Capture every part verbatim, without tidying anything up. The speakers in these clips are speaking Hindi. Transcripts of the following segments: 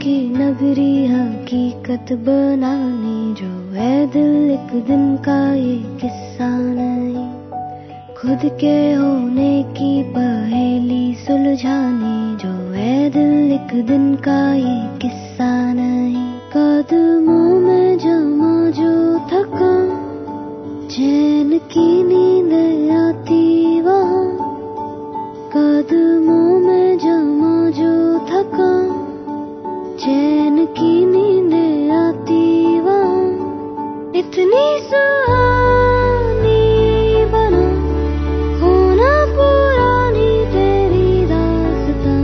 की नगरी हकीकत बनाने जो है दिल एक दिन का ये किस्सा नहीं, खुद के होने की पहेली सुलझाने जो है दिल एक दिन का ये किस्सा नहीं। कदमों में जमा जो थका चैन की नींद आती वहाँ, कदमों में जमा जो थका चैन की नींद आती वहाँ, इतनी सुहानी बना होना पुरानी तेरी दास्तां।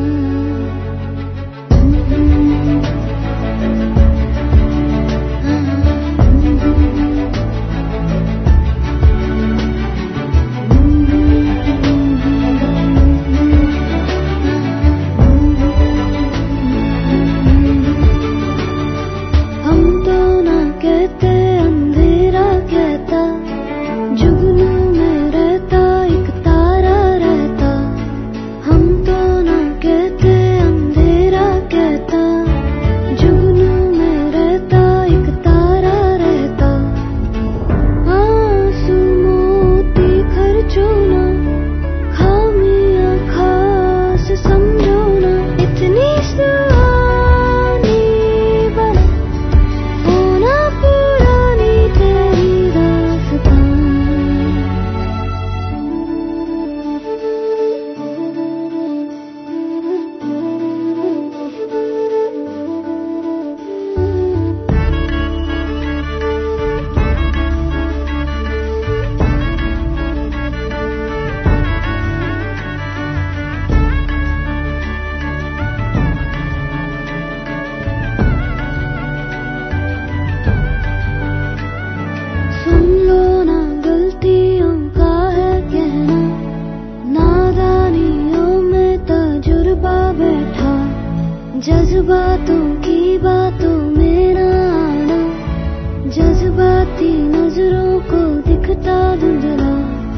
जज्बातों की बातों में ना आना, जज्बाती नजरों को दिखता धुंधला,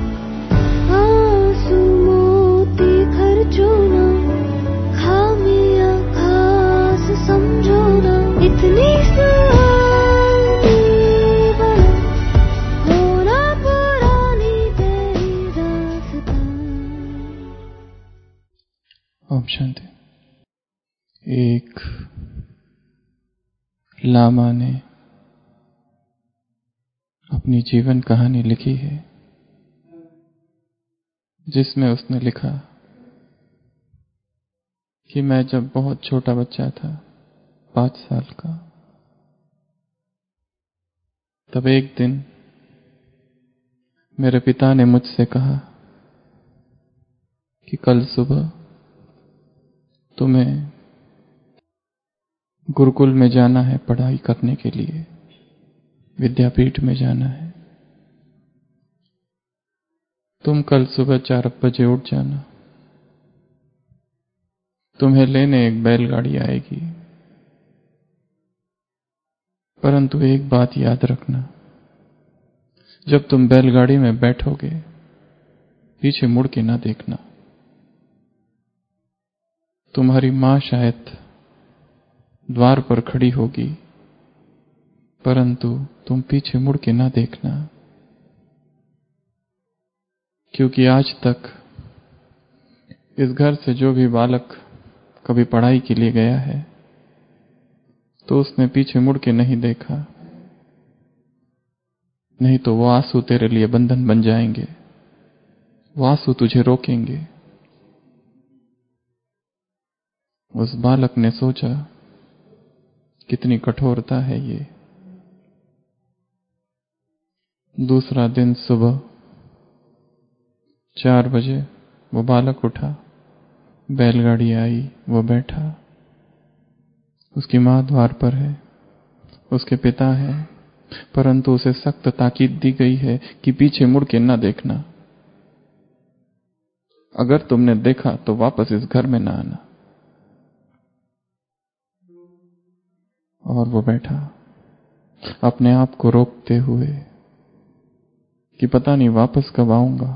आंसू मोती खर्चो ना, खामियां खास समझो ना, इतनी सुहानी बना होना पुरानी तेरी दास्तां। ओम शांति। एक लामा ने अपनी जीवन कहानी लिखी है, जिसमें उसने लिखा कि मैं जब बहुत छोटा बच्चा था, पांच साल का, तब एक दिन मेरे पिता ने मुझसे कहा कि कल सुबह तुम्हें गुरुकुल में जाना है, पढ़ाई करने के लिए विद्यापीठ में जाना है। तुम कल सुबह चार बजे उठ जाना, तुम्हें लेने एक बैलगाड़ी आएगी, परंतु एक बात याद रखना, जब तुम बैलगाड़ी में बैठोगे पीछे मुड़ के ना देखना। तुम्हारी मां शायद द्वार पर खड़ी होगी, परंतु तुम पीछे मुड़ के ना देखना, क्योंकि आज तक इस घर से जो भी बालक कभी पढ़ाई के लिए गया है तो उसने पीछे मुड़ के नहीं देखा, नहीं तो वो आंसू तेरे लिए बंधन बन जाएंगे, वो आंसू तुझे रोकेंगे। उस बालक ने सोचा, कितनी कठोरता है ये। दूसरा दिन सुबह चार बजे वो बालक उठा, बैलगाड़ी आई, वो बैठा, उसकी मां द्वार पर है, उसके पिता है, परंतु उसे सख्त ताकीद दी गई है कि पीछे मुड़ के ना देखना, अगर तुमने देखा तो वापस इस घर में ना आना। और वो बैठा, अपने आप को रोकते हुए कि पता नहीं वापस कब आऊंगा,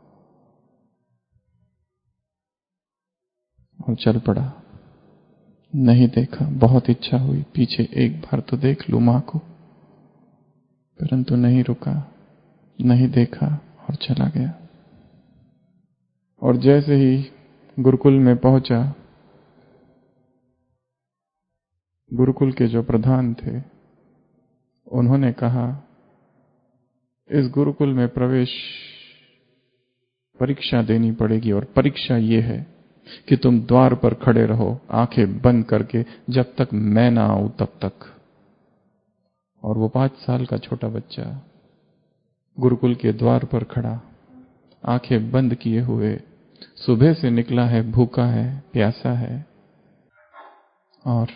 और चल पड़ा। नहीं देखा। बहुत इच्छा हुई पीछे एक बार तो देख लूं मां को, परंतु नहीं रुका, नहीं देखा और चला गया। और जैसे ही गुरुकुल में पहुंचा, गुरुकुल के जो प्रधान थे उन्होंने कहा, इस गुरुकुल में प्रवेश परीक्षा देनी पड़ेगी, और परीक्षा ये है कि तुम द्वार पर खड़े रहो आंखें बंद करके जब तक मैं ना आऊं तब तक। और वो पांच साल का छोटा बच्चा गुरुकुल के द्वार पर खड़ा, आंखें बंद किए हुए, सुबह से निकला है, भूखा है, प्यासा है, और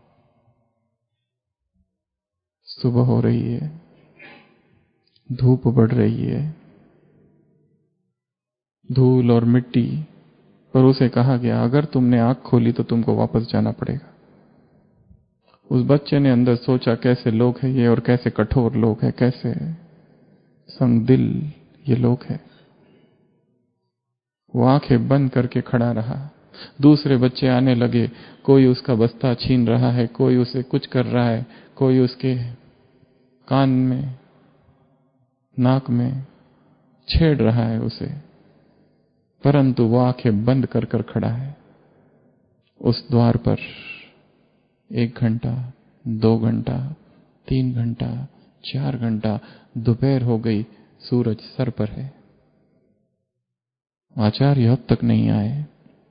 सुबह हो रही है, धूप बढ़ रही है, धूल और मिट्टी, पर उसे कहा गया अगर तुमने आंख खोली तो तुमको वापस जाना पड़ेगा। उस बच्चे ने अंदर सोचा, कैसे लोग हैं ये, और कैसे कठोर लोग हैं, कैसे संगदिल ये लोग हैं। वो आंखें बंद करके खड़ा रहा। दूसरे बच्चे आने लगे, कोई उसका बस्ता छीन रहा है, कोई उसे कुछ कर रहा है, कोई उसके कान में, नाक में छेड़ रहा है उसे, परंतु वो आंखें बंद कर कर खड़ा है। उस द्वार पर एक घंटा, दो घंटा, तीन घंटा, चार घंटा, दोपहर हो गई, सूरज सर पर है, आचार्य अब तक नहीं आए।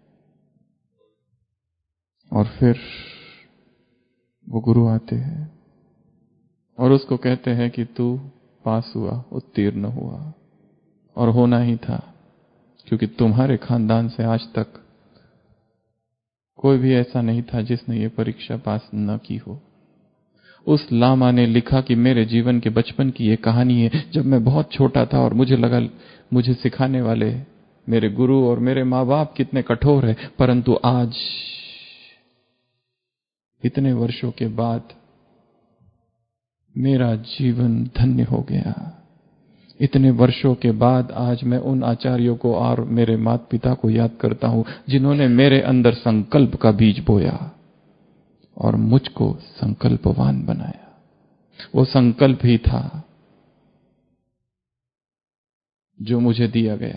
और फिर वो गुरु आते हैं और उसको कहते हैं कि तू पास हुआ, उत्तीर्ण हुआ, और होना ही था, क्योंकि तुम्हारे खानदान से आज तक कोई भी ऐसा नहीं था जिसने ये परीक्षा पास न की हो। उस लामा ने लिखा कि मेरे जीवन के बचपन की ये कहानी है, जब मैं बहुत छोटा था और मुझे लगा मुझे सिखाने वाले मेरे गुरु और मेरे माँ बाप कितने कठोर है, परंतु आज इतने वर्षों के बाद मेरा जीवन धन्य हो गया। इतने वर्षों के बाद आज मैं उन आचार्यों को और मेरे माता पिता को याद करता हूं जिन्होंने मेरे अंदर संकल्प का बीज बोया और मुझको संकल्पवान बनाया। वो संकल्प ही था जो मुझे दिया गया,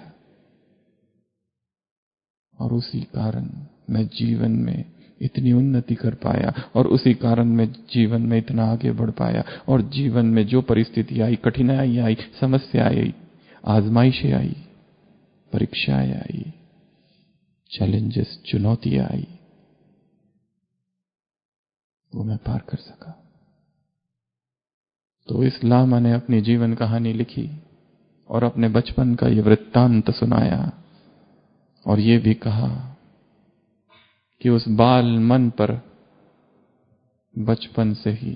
और उसी कारण मैं जीवन में इतनी उन्नति कर पाया, और उसी कारण मैं जीवन में इतना आगे बढ़ पाया। और जीवन में जो परिस्थिति आई, कठिनाई आई, समस्याएं आई, आजमाइशें आई, परीक्षाएं आई, चैलेंजेस, चुनौतियां आई, वो मैं पार कर सका। तो इस लामा ने अपनी जीवन कहानी लिखी और अपने बचपन का ये वृत्तांत सुनाया, और ये भी कहा कि उस बाल मन पर बचपन से ही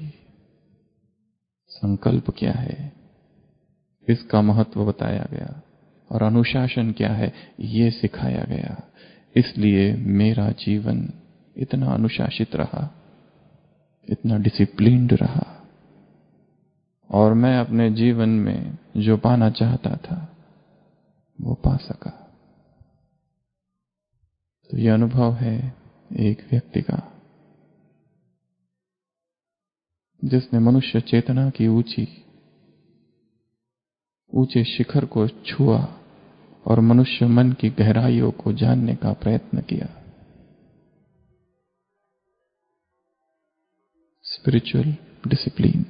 संकल्प क्या है इसका महत्व बताया गया, और अनुशासन क्या है ये सिखाया गया। इसलिए मेरा जीवन इतना अनुशासित रहा, इतना डिसिप्लिन्ड रहा, और मैं अपने जीवन में जो पाना चाहता था वो पा सका। तो यह अनुभव है एक व्यक्ति का जिसने मनुष्य चेतना की ऊंची ऊंचे शिखर को छुआ और मनुष्य मन की गहराइयों को जानने का प्रयत्न किया। स्पिरिचुअल डिसिप्लिन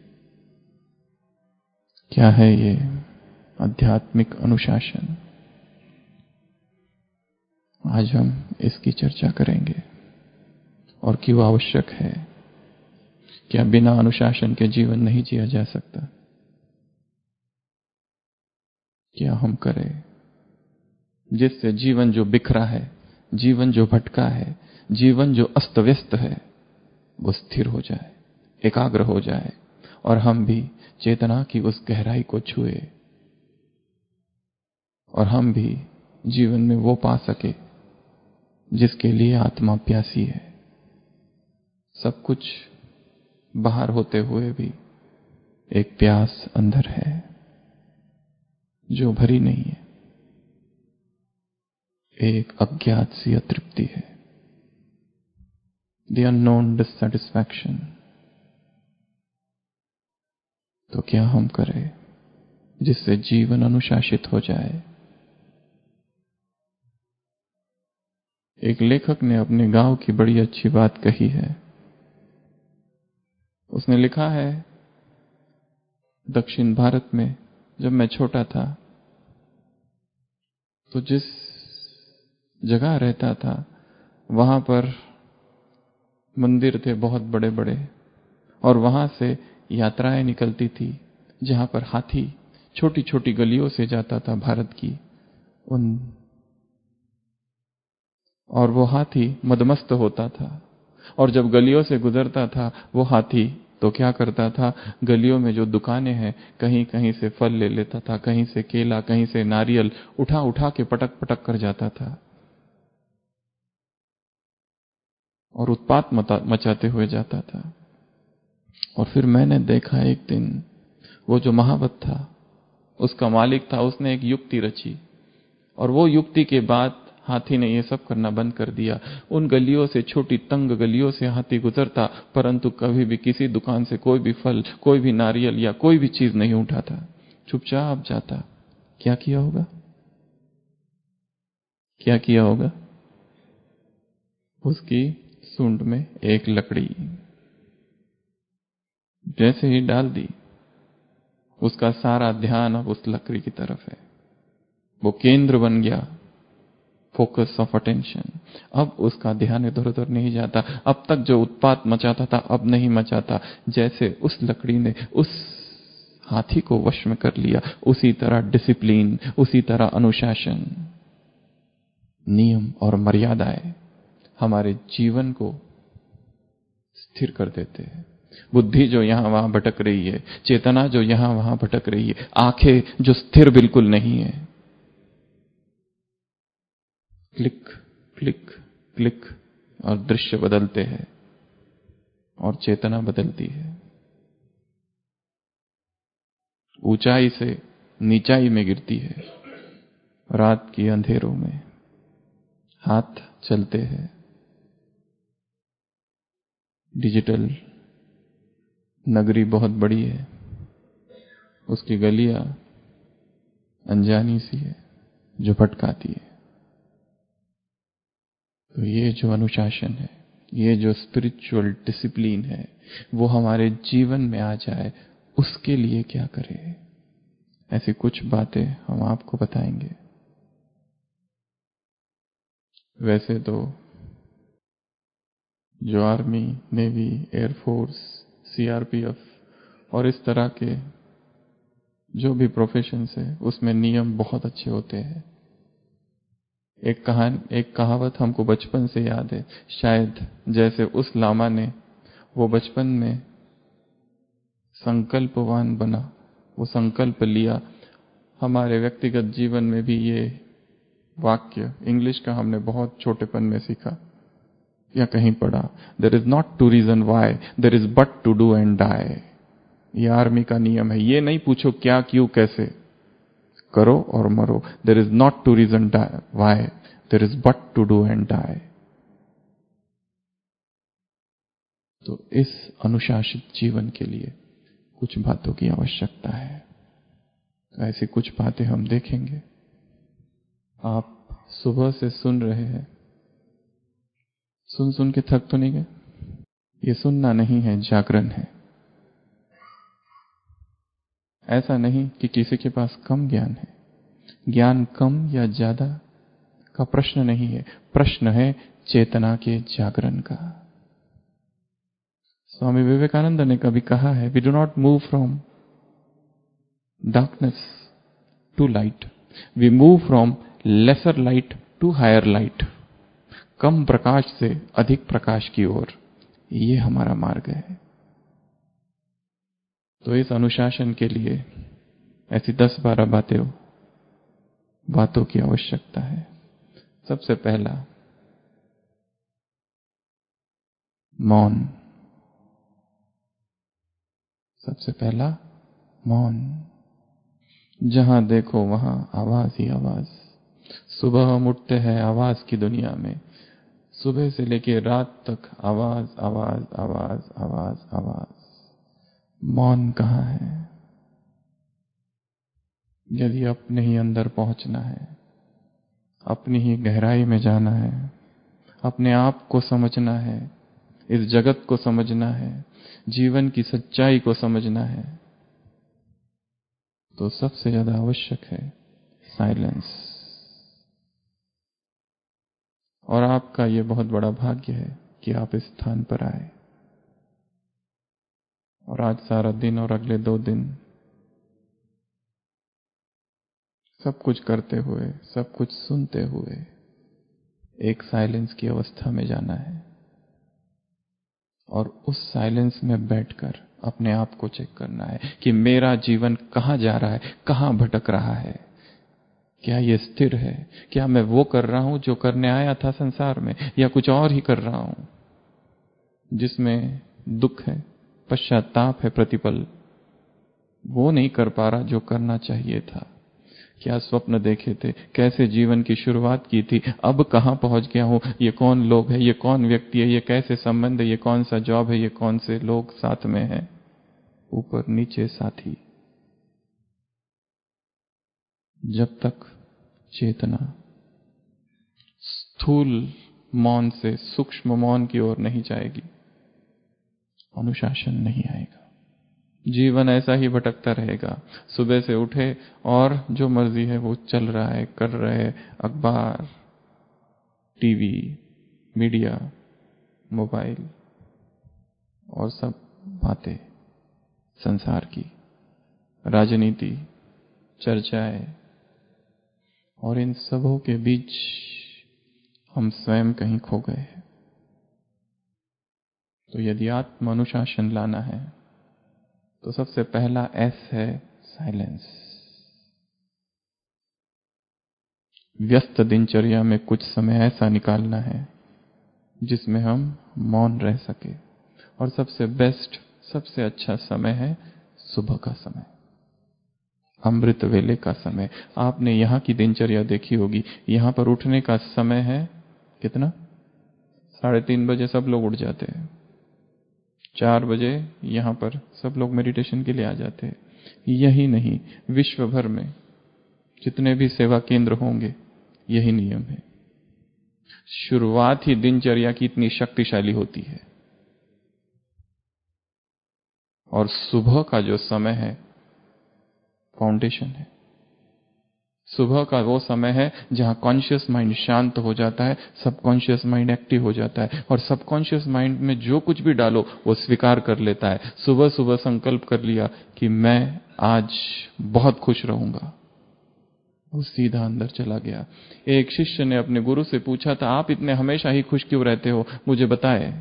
क्या है? ये आध्यात्मिक अनुशासन। आज हम इसकी चर्चा करेंगे और क्यों आवश्यक है। क्या बिना अनुशासन के जीवन नहीं जिया जा सकता? क्या हम करें जिससे जीवन जो बिखरा है, जीवन जो भटका है, जीवन जो अस्त व्यस्त है, वो स्थिर हो जाए, एकाग्र हो जाए, और हम भी चेतना की उस गहराई को छुए, और हम भी जीवन में वो पा सके जिसके लिए आत्मा प्यासी है। सब कुछ बाहर होते हुए भी एक प्यास अंदर है जो भरी नहीं है, एक अज्ञात सी अतृप्ति है। the unknown dissatisfaction, तो क्या हम करें जिससे जीवन अनुशासित हो जाए। एक लेखक ने अपने गांव की बड़ी अच्छी बात कही है। उसने लिखा है, दक्षिण भारत में जब मैं छोटा था तो जिस जगह रहता था वहां पर मंदिर थे बहुत बड़े बड़े, और वहां से यात्राएं निकलती थी जहां पर हाथी छोटी छोटी गलियों से जाता था भारत की उन, और वो हाथी मदमस्त होता था, और जब गलियों से गुजरता था वो हाथी तो क्या करता था, गलियों में जो दुकानें हैं कहीं कहीं से फल ले लेता था, कहीं से केला, कहीं से नारियल उठा उठा के पटक पटक कर जाता था और उत्पात मचाते हुए जाता था। और फिर मैंने देखा एक दिन वो जो महावत था, उसका मालिक था, उसने एक युक्ति रची, और वो युक्ति के बाद हाथी ने ये सब करना बंद कर दिया। उन गलियों से, छोटी तंग गलियों से हाथी गुजरता, परंतु कभी भी किसी दुकान से कोई भी फल, कोई भी नारियल या कोई भी चीज नहीं उठाता, चुपचाप जाता। क्या किया होगा? क्या किया होगा? उसकी सूंड में एक लकड़ी जैसे ही डाल दी, उसका सारा ध्यान अब उस लकड़ी की तरफ है। वो केंद्र बन गया, फोकस ऑफ अटेंशन। अब उसका ध्यान इधर उधर नहीं जाता। अब तक जो उत्पात मचाता था अब नहीं मचाता। जैसे उस लकड़ी ने उस हाथी को वश में कर लिया, उसी तरह डिसिप्लिन, उसी तरह अनुशासन, नियम और मर्यादाएं हमारे जीवन को स्थिर कर देते हैं। बुद्धि जो यहां वहां भटक रही है, चेतना जो यहां वहां भटक रही है, आंखें जो स्थिर बिल्कुल नहीं है, क्लिक क्लिक क्लिक और दृश्य बदलते हैं और चेतना बदलती है। ऊंचाई से नीचाई में गिरती है। रात की अंधेरों में हाथ चलते हैं। डिजिटल नगरी बहुत बड़ी है, उसकी गलियां अनजानी सी है जो भटकाती है। तो ये जो अनुशासन है, ये जो स्पिरिचुअल डिसिप्लिन है, वो हमारे जीवन में आ जाए, उसके लिए क्या करें? ऐसी कुछ बातें हम आपको बताएंगे। वैसे तो जो आर्मी, नेवी, एयरफोर्स, सीआरपीएफ और इस तरह के जो भी प्रोफेशंस है, उसमें नियम बहुत अच्छे होते हैं। एक कहान एक कहावत हमको बचपन से याद है, शायद जैसे उस लामा ने वो बचपन में संकल्पवान बना, वो संकल्प लिया। हमारे व्यक्तिगत जीवन में भी ये वाक्य इंग्लिश का हमने बहुत छोटेपन में सीखा या कहीं पढ़ा, there is not to reason why, there is but to do and die. ये आर्मी का नियम है। ये नहीं पूछो क्या, क्यों, कैसे, करो और मरो। There is not to reason why, there is but to do and die. तो इस अनुशासित जीवन के लिए कुछ बातों की आवश्यकता है। तो ऐसी कुछ बातें हम देखेंगे। आप सुबह से सुन रहे हैं, सुन सुन के थक तो नहीं गए? ये सुनना नहीं है, जागरण है। ऐसा नहीं कि किसी के पास कम ज्ञान है। ज्ञान कम या ज्यादा का प्रश्न नहीं है, प्रश्न है चेतना के जागरण का। स्वामी विवेकानंद ने कभी कहा है, we do not move from darkness to light, we move from lesser light to higher light. कम प्रकाश से अधिक प्रकाश की ओर, ये हमारा मार्ग है। तो इस अनुशासन के लिए ऐसी दस बारह बातें बातों की आवश्यकता है। सबसे पहला, मौन। सबसे पहला मौन। जहां देखो वहां आवाज ही आवाज। सुबह हम उठते हैं आवाज की दुनिया में, सुबह से लेके रात तक आवाज आवाज आवाज आवाज आवाज। मौन कहाँ है? यदि अपने ही अंदर पहुंचना है, अपनी ही गहराई में जाना है, अपने आप को समझना है, इस जगत को समझना है, जीवन की सच्चाई को समझना है, तो सबसे ज्यादा आवश्यक है साइलेंस। और आपका यह बहुत बड़ा भाग्य है कि आप इस स्थान पर आए। और आज सारा दिन और अगले दो दिन सब कुछ करते हुए, सब कुछ सुनते हुए एक साइलेंस की अवस्था में जाना है और उस साइलेंस में बैठकर अपने आप को चेक करना है कि मेरा जीवन कहां जा रहा है, कहां भटक रहा है, क्या ये स्थिर है, क्या मैं वो कर रहा हूं जो करने आया था संसार में, या कुछ और ही कर रहा हूं जिसमें दुख है, पश्चाताप है, प्रतिपल वो नहीं कर पा रहा जो करना चाहिए था। क्या स्वप्न देखे थे, कैसे जीवन की शुरुआत की थी, अब कहां पहुंच गया हूं, ये कौन लोग है, ये कौन व्यक्ति है, ये कैसे संबंध है, ये कौन सा जॉब है, ये कौन से लोग साथ में हैं, ऊपर नीचे साथी। जब तक चेतना स्थूल मौन से सूक्ष्म मौन की ओर नहीं जाएगी, अनुशासन नहीं आएगा। जीवन ऐसा ही भटकता रहेगा। सुबह से उठे और जो मर्जी है वो चल रहा है, कर रहे हैं, अखबार, टीवी, मीडिया, मोबाइल और सब बातें संसार की, राजनीति, चर्चाएं, और इन सबों के बीच हम स्वयं कहीं खो गए हैं। तो यदि आत्म अनुशासन लाना है तो सबसे पहला एस है साइलेंस। व्यस्त दिनचर्या में कुछ समय ऐसा निकालना है जिसमें हम मौन रह सके। और सबसे बेस्ट, सबसे अच्छा समय है सुबह का समय, अमृत वेले का समय। आपने यहां की दिनचर्या देखी होगी। यहां पर उठने का समय है कितना? साढ़े तीन बजे सब लोग उठ जाते हैं। चार बजे यहां पर सब लोग मेडिटेशन के लिए आ जाते हैं। यही नहीं, विश्व भर में जितने भी सेवा केंद्र होंगे यही नियम है। शुरुआत ही दिनचर्या की इतनी शक्तिशाली होती है। और सुबह का जो समय है फाउंडेशन है। सुबह का वो समय है जहां कॉन्शियस माइंड शांत हो जाता है, सबकॉन्शियस माइंड एक्टिव हो जाता है, और सबकॉन्शियस माइंड में जो कुछ भी डालो वो स्वीकार कर लेता है। सुबह सुबह संकल्प कर लिया कि मैं आज बहुत खुश रहूंगा, वो सीधा अंदर चला गया। एक शिष्य ने अपने गुरु से पूछा था, आप इतने हमेशा ही खुश क्यों रहते हो, मुझे बताए।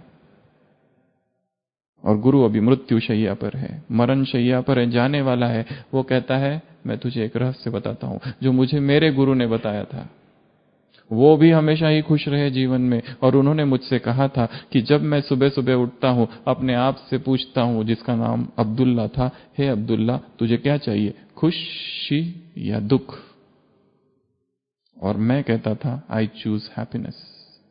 और गुरु अभी मृत्यु शैया पर है, मरण शैया पर है, जाने वाला है। वो कहता है, मैं तुझे एक रहस्य बताता हूं जो मुझे मेरे गुरु ने बताया था। वो भी हमेशा ही खुश रहे जीवन में, और उन्होंने मुझसे कहा था कि जब मैं सुबह सुबह उठता हूं, अपने आप से पूछता हूं, जिसका नाम अब्दुल्ला था, हे अब्दुल्ला तुझे क्या चाहिए, खुशी या दुख? और मैं कहता था, आई चूज हैप्पीनेस।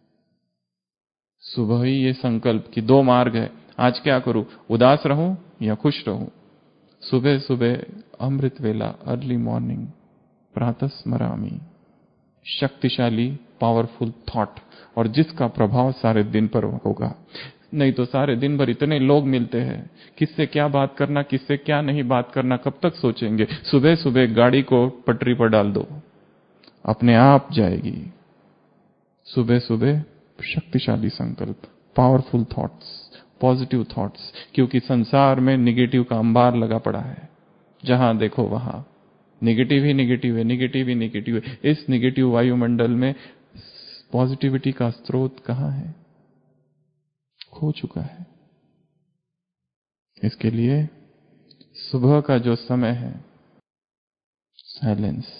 सुबह ही ये संकल्प कि दो मार्ग है, आज क्या करूं, उदास रहूं या खुश रहूं। सुबह सुबह अमृत वेला, अर्ली मॉर्निंग, प्रातः स्मरामि, शक्तिशाली पावरफुल थॉट, और जिसका प्रभाव सारे दिन पर होगा। नहीं तो सारे दिन भर इतने लोग मिलते हैं, किससे क्या बात करना, किससे क्या नहीं बात करना, कब तक सोचेंगे। सुबह सुबह गाड़ी को पटरी पर डाल दो, अपने आप जाएगी। सुबह सुबह शक्तिशाली संकल्प, पावरफुल थॉट्स, पॉजिटिव थॉट्स, क्योंकि संसार में निगेटिव का अंबार लगा पड़ा है। जहां देखो वहां निगेटिव ही निगेटिव है, निगेटिव ही निगेटिव है। इस निगेटिव वायुमंडल में पॉजिटिविटी का स्रोत कहां है? खो चुका है। इसके लिए सुबह का जो समय है साइलेंस,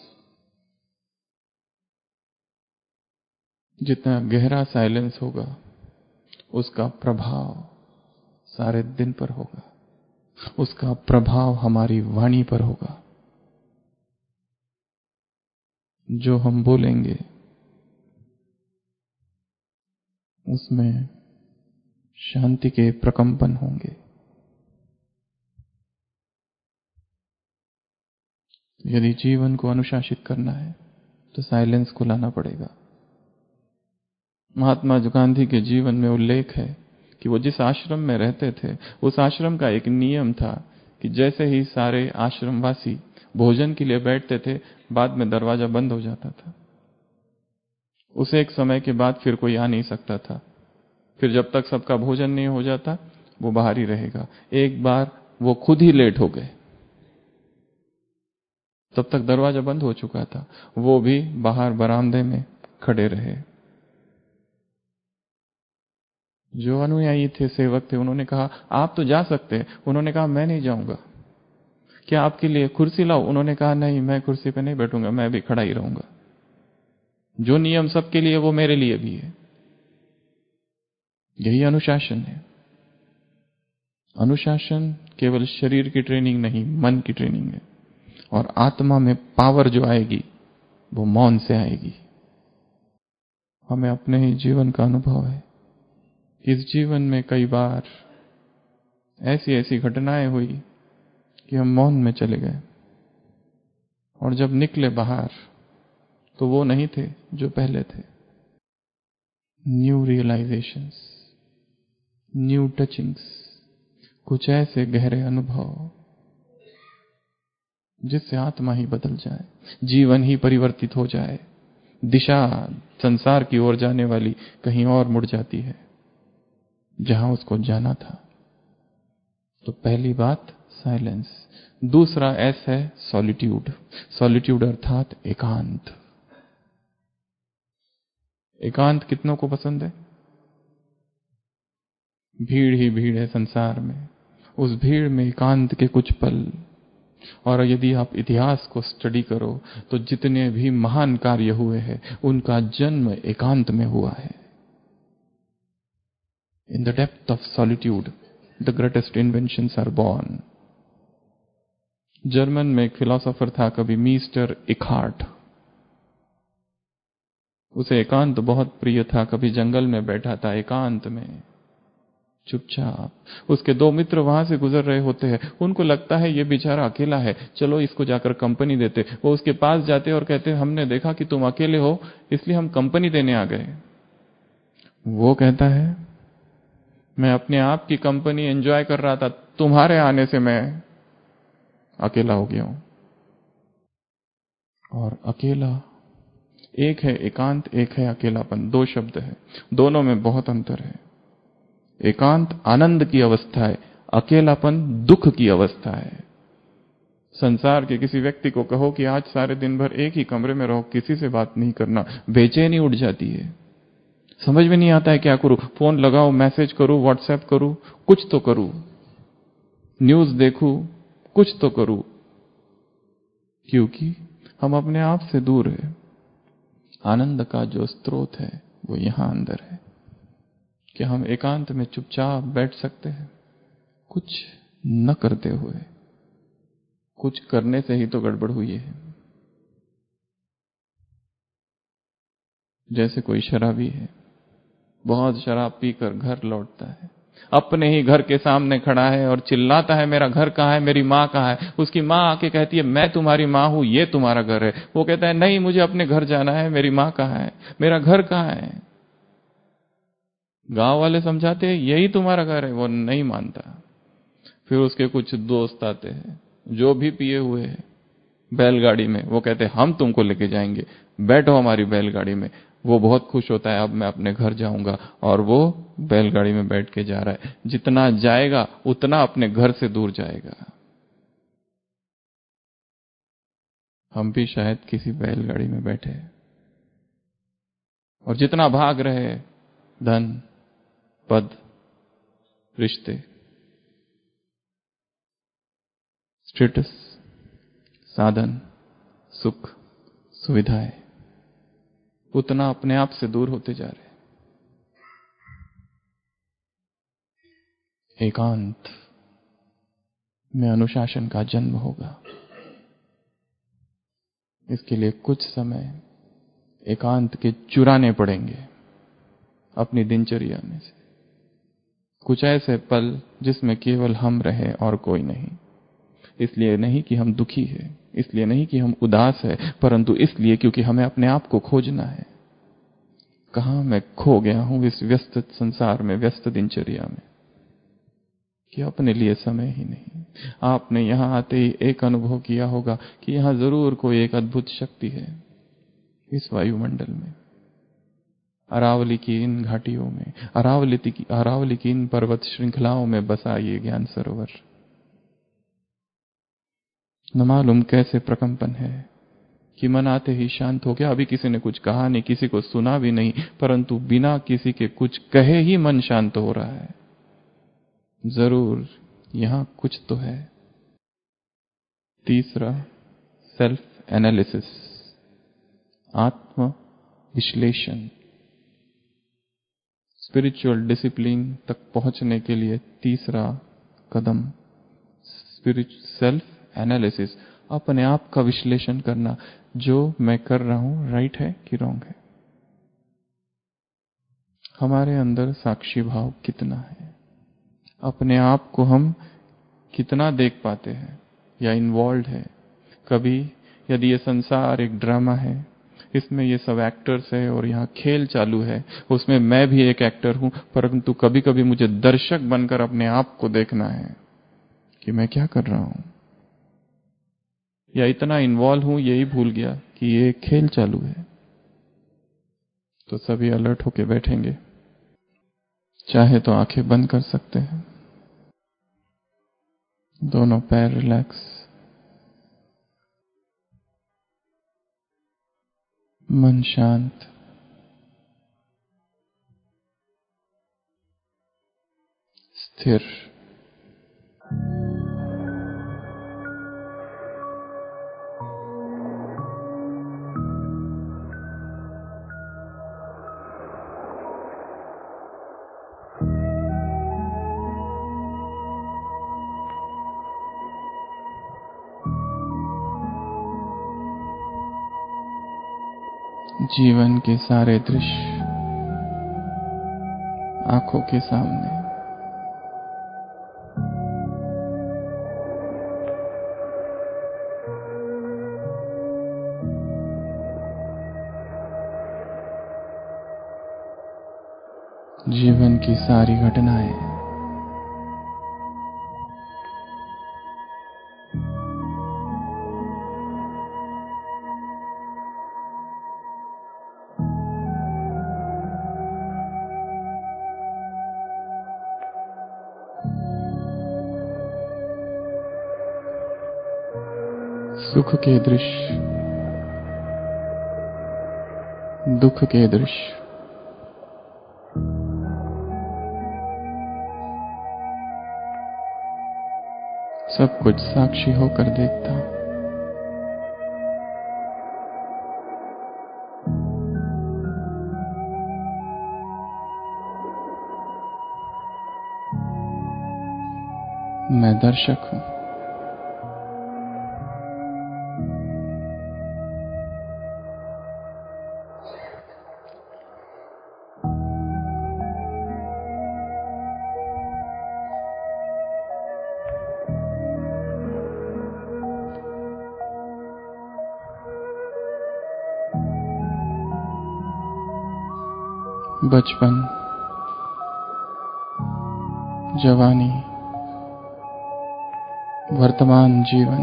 जितना गहरा साइलेंस होगा उसका प्रभाव सारे दिन पर होगा, उसका प्रभाव हमारी वाणी पर होगा। जो हम बोलेंगे उसमें शांति के प्रकंपन होंगे। यदि जीवन को अनुशासित करना है तो साइलेंस को लाना पड़ेगा। महात्मा गांधी के जीवन में उल्लेख है कि वो जिस आश्रम में रहते थे उस आश्रम का एक नियम था कि जैसे ही सारे आश्रमवासी भोजन के लिए बैठते थे, बाद में दरवाजा बंद हो जाता था। उसे एक समय के बाद फिर कोई आ नहीं सकता था। फिर जब तक सबका भोजन नहीं हो जाता वो बाहर ही रहेगा। एक बार वो खुद ही लेट हो गए, तब तक दरवाजा बंद हो चुका था। वो भी बाहर बरामदे में खड़े रहे। जो अनुयायी थे, सेवक थे, उन्होंने कहा आप तो जा सकते हैं। उन्होंने कहा मैं नहीं जाऊंगा। क्या आपके लिए कुर्सी लाओ? उन्होंने कहा नहीं, मैं कुर्सी पे नहीं बैठूंगा, मैं भी खड़ा ही रहूंगा। जो नियम सबके लिए वो मेरे लिए भी है। यही अनुशासन है। अनुशासन केवल शरीर की ट्रेनिंग नहीं, मन की ट्रेनिंग है। और आत्मा में पावर जो आएगी वो मौन से आएगी। हमें अपने ही जीवन का अनुभव है। इस जीवन में कई बार ऐसी ऐसी घटनाएं हुई कि हम मौन में चले गए, और जब निकले बाहर तो वो नहीं थे जो पहले थे। न्यू रियलाइजेशंस, न्यू टचिंग्स, कुछ ऐसे गहरे अनुभव जिससे आत्मा ही बदल जाए, जीवन ही परिवर्तित हो जाए, दिशा संसार की ओर जाने वाली कहीं और मुड़ जाती है जहां उसको जाना था। तो पहली बात साइलेंस। दूसरा एस है सॉलिट्यूड। सॉलिट्यूड अर्थात एकांत। एकांत कितनों को पसंद है? भीड़ ही भीड़ है संसार में। उस भीड़ में एकांत के कुछ पल। और यदि आप इतिहास को स्टडी करो तो जितने भी महान कार्य हुए हैं उनका जन्म एकांत में हुआ है। In the depth of solitude the greatest inventions are born. German में एक फिलोसोफर था कभी, मिस्टर इकहार्ट। उसे एकांत बहुत प्रिय था। कभी जंगल में बैठा था, एकांत में, चुपचाप। उसके दो मित्र वहां से गुजर रहे होते हैं। उनको लगता है ये बेचारा अकेला है, चलो इसको जाकर कंपनी देते। वो उसके पास जाते और कहते हमने देखा कि तुम अकेले हो, इसलिए हम कंपनी देने आ गए। वो कहता है मैं अपने आप की कंपनी एंजॉय कर रहा था, तुम्हारे आने से मैं अकेला हो गया हूं। और अकेला एक है एकांत, एक है अकेलापन। दो शब्द है, दोनों में बहुत अंतर है। एकांत आनंद की अवस्था है, अकेलापन दुख की अवस्था है। संसार के किसी व्यक्ति को कहो कि आज सारे दिन भर एक ही कमरे में रहो, किसी से बात नहीं करना, बेचैनी उठ जाती है। समझ में नहीं आता है क्या करूं। फोन लगाओ, मैसेज करूं, व्हाट्सएप करूं, कुछ तो करूं, न्यूज देखूं, कुछ तो करूं, क्योंकि हम अपने आप से दूर है। आनंद का जो स्रोत है वो यहां अंदर है। कि हम एकांत में चुपचाप बैठ सकते हैं, कुछ न करते हुए। कुछ करने से ही तो गड़बड़ हुई है। जैसे कोई शराबी है, बहुत शराब पीकर घर लौटता है, अपने ही घर के सामने खड़ा है और चिल्लाता है मेरा घर कहाँ है, मेरी माँ कहाँ है। उसकी माँ आके कहती है मैं तुम्हारी माँ हूं, ये तुम्हारा घर है। वो कहता है नहीं, मुझे अपने घर जाना है, मेरी माँ कहाँ है, मेरा घर कहाँ है। गांव वाले समझाते हैं यही तुम्हारा घर है, वो नहीं मानता। फिर उसके कुछ दोस्त आते हैं जो भी पिए हुए हैं बैलगाड़ी में, वो कहते हैं हम तुमको लेके जाएंगे, बैठो हमारी बैलगाड़ी में। वो बहुत खुश होता है, अब मैं अपने घर जाऊंगा, और वो बैलगाड़ी में बैठ के जा रहा है। जितना जाएगा उतना अपने घर से दूर जाएगा। हम भी शायद किसी बैलगाड़ी में बैठे और जितना भाग रहे, धन, पद, रिश्ते, स्टेटस, साधन, सुख, सुविधाएं, उतना अपने आप से दूर होते जा रहे। एकांत में अनुशासन का जन्म होगा। इसके लिए कुछ समय एकांत के चुराने पड़ेंगे। अपनी दिनचर्या में से। कुछ ऐसे पल जिसमें केवल हम रहे और कोई नहीं। इसलिए नहीं कि हम दुखी हैं, इसलिए नहीं कि हम उदास हैं, परंतु इसलिए क्योंकि हमें अपने आप को खोजना है। कहां मैं खो गया हूं इस व्यस्त संसार में, व्यस्त दिनचर्या में, कि अपने लिए समय ही नहीं। आपने यहां आते ही एक अनुभव किया होगा कि यहां जरूर कोई एक अद्भुत शक्ति है इस वायुमंडल में, अरावली की इन घाटियों में, अरावली की अरावली की इन पर्वत श्रृंखलाओं में बसा ये ज्ञान सरोवर। न मालूम कैसे प्रकंपन है कि मन आते ही शांत हो गया। अभी किसी ने कुछ कहा नहीं, किसी को सुना भी नहीं, परंतु बिना किसी के कुछ कहे ही मन शांत हो रहा है। जरूर यहां कुछ तो है। तीसरा, सेल्फ एनालिसिस, आत्म विश्लेषण। स्पिरिचुअल डिसिप्लिन तक पहुंचने के लिए तीसरा कदम सेल्फ एनालिसिस, अपने आप का विश्लेषण करना। जो मैं कर रहा हूं राइट है कि रॉन्ग है। हमारे अंदर साक्षी भाव कितना है, अपने आप को हम कितना देख पाते हैं या इन्वॉल्व है। कभी यदि ये संसार एक ड्रामा है, इसमें ये सब एक्टर्स है और यहाँ खेल चालू है, उसमें मैं भी एक एक्टर हूं, परंतु कभी कभी मुझे दर्शक बनकर अपने आप को देखना है कि मैं क्या कर रहा हूं, या इतना इन्वॉल्व हूं यही भूल गया कि ये खेल चालू है। तो सभी अलर्ट होके बैठेंगे, चाहे तो आंखें बंद कर सकते हैं, दोनों पैर रिलैक्स, मन शांत, स्थिर। जीवन के सारे दृश्य आंखों के सामने, जीवन की सारी घटनाएं सुख के दृश्य, दुख के दृश्य, सब कुछ साक्षी होकर देखता। मैं दर्शक हूं। बचपन, जवानी, वर्तमान जीवन,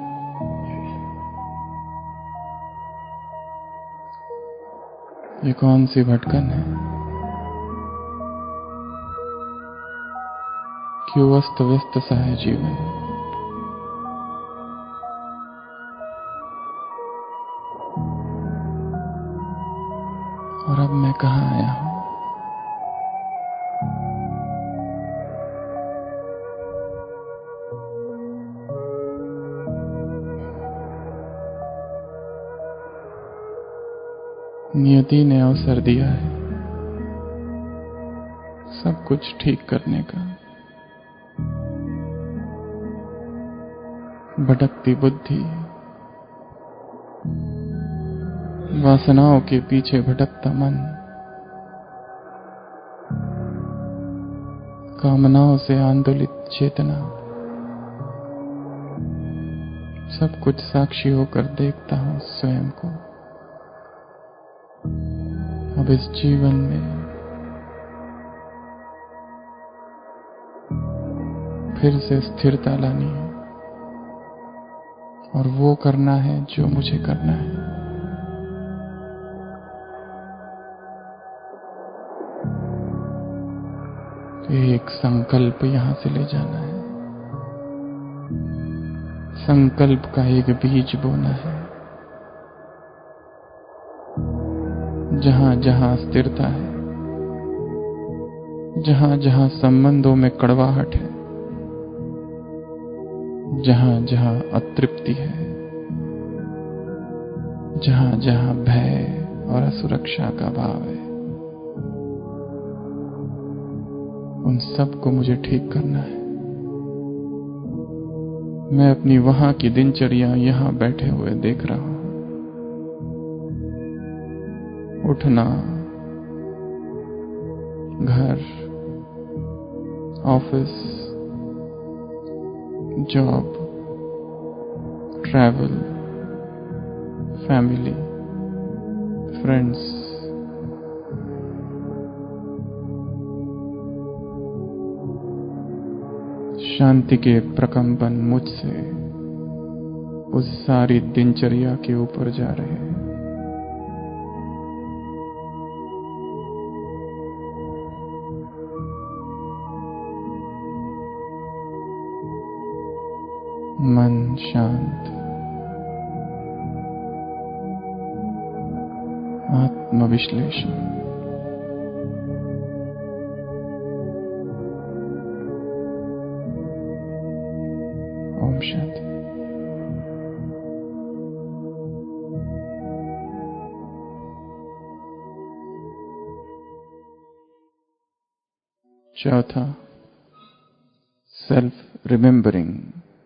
ये कौन सी भटकन है? क्यों अस्त व्यस्त सा है जीवन? और अब मैं कहाँ आया हूं? नियति ने अवसर दिया है सब कुछ ठीक करने का। भटकती बुद्धि, वासनाओं के पीछे भटकता मन, कामनाओं से आंदोलित चेतना सब कुछ साक्षी होकर देखता हूं स्वयं को। अब इस जीवन में फिर से स्थिरता लानी है और वो करना है जो मुझे करना है। एक संकल्प यहां से ले जाना है, संकल्प का एक बीज बोना है। जहां जहां स्थिरता है, जहां जहां संबंधों में कड़वाहट है, जहां जहां अतृप्ति है, जहां जहां भय और असुरक्षा का भाव है, उन सब को मुझे ठीक करना है। मैं अपनी वहां की दिनचर्या यहां बैठे हुए देख रहा हूं। उठना, घर, office, job, travel, family, friends, शांति के प्रकंपन मुझसे उस सारी दिनचर्या के ऊपर जा रहे हैं। मन शांत, आत्मविश्लेषण। ओम शांति। चौथा, सेल्फ रिमेंबरिंग।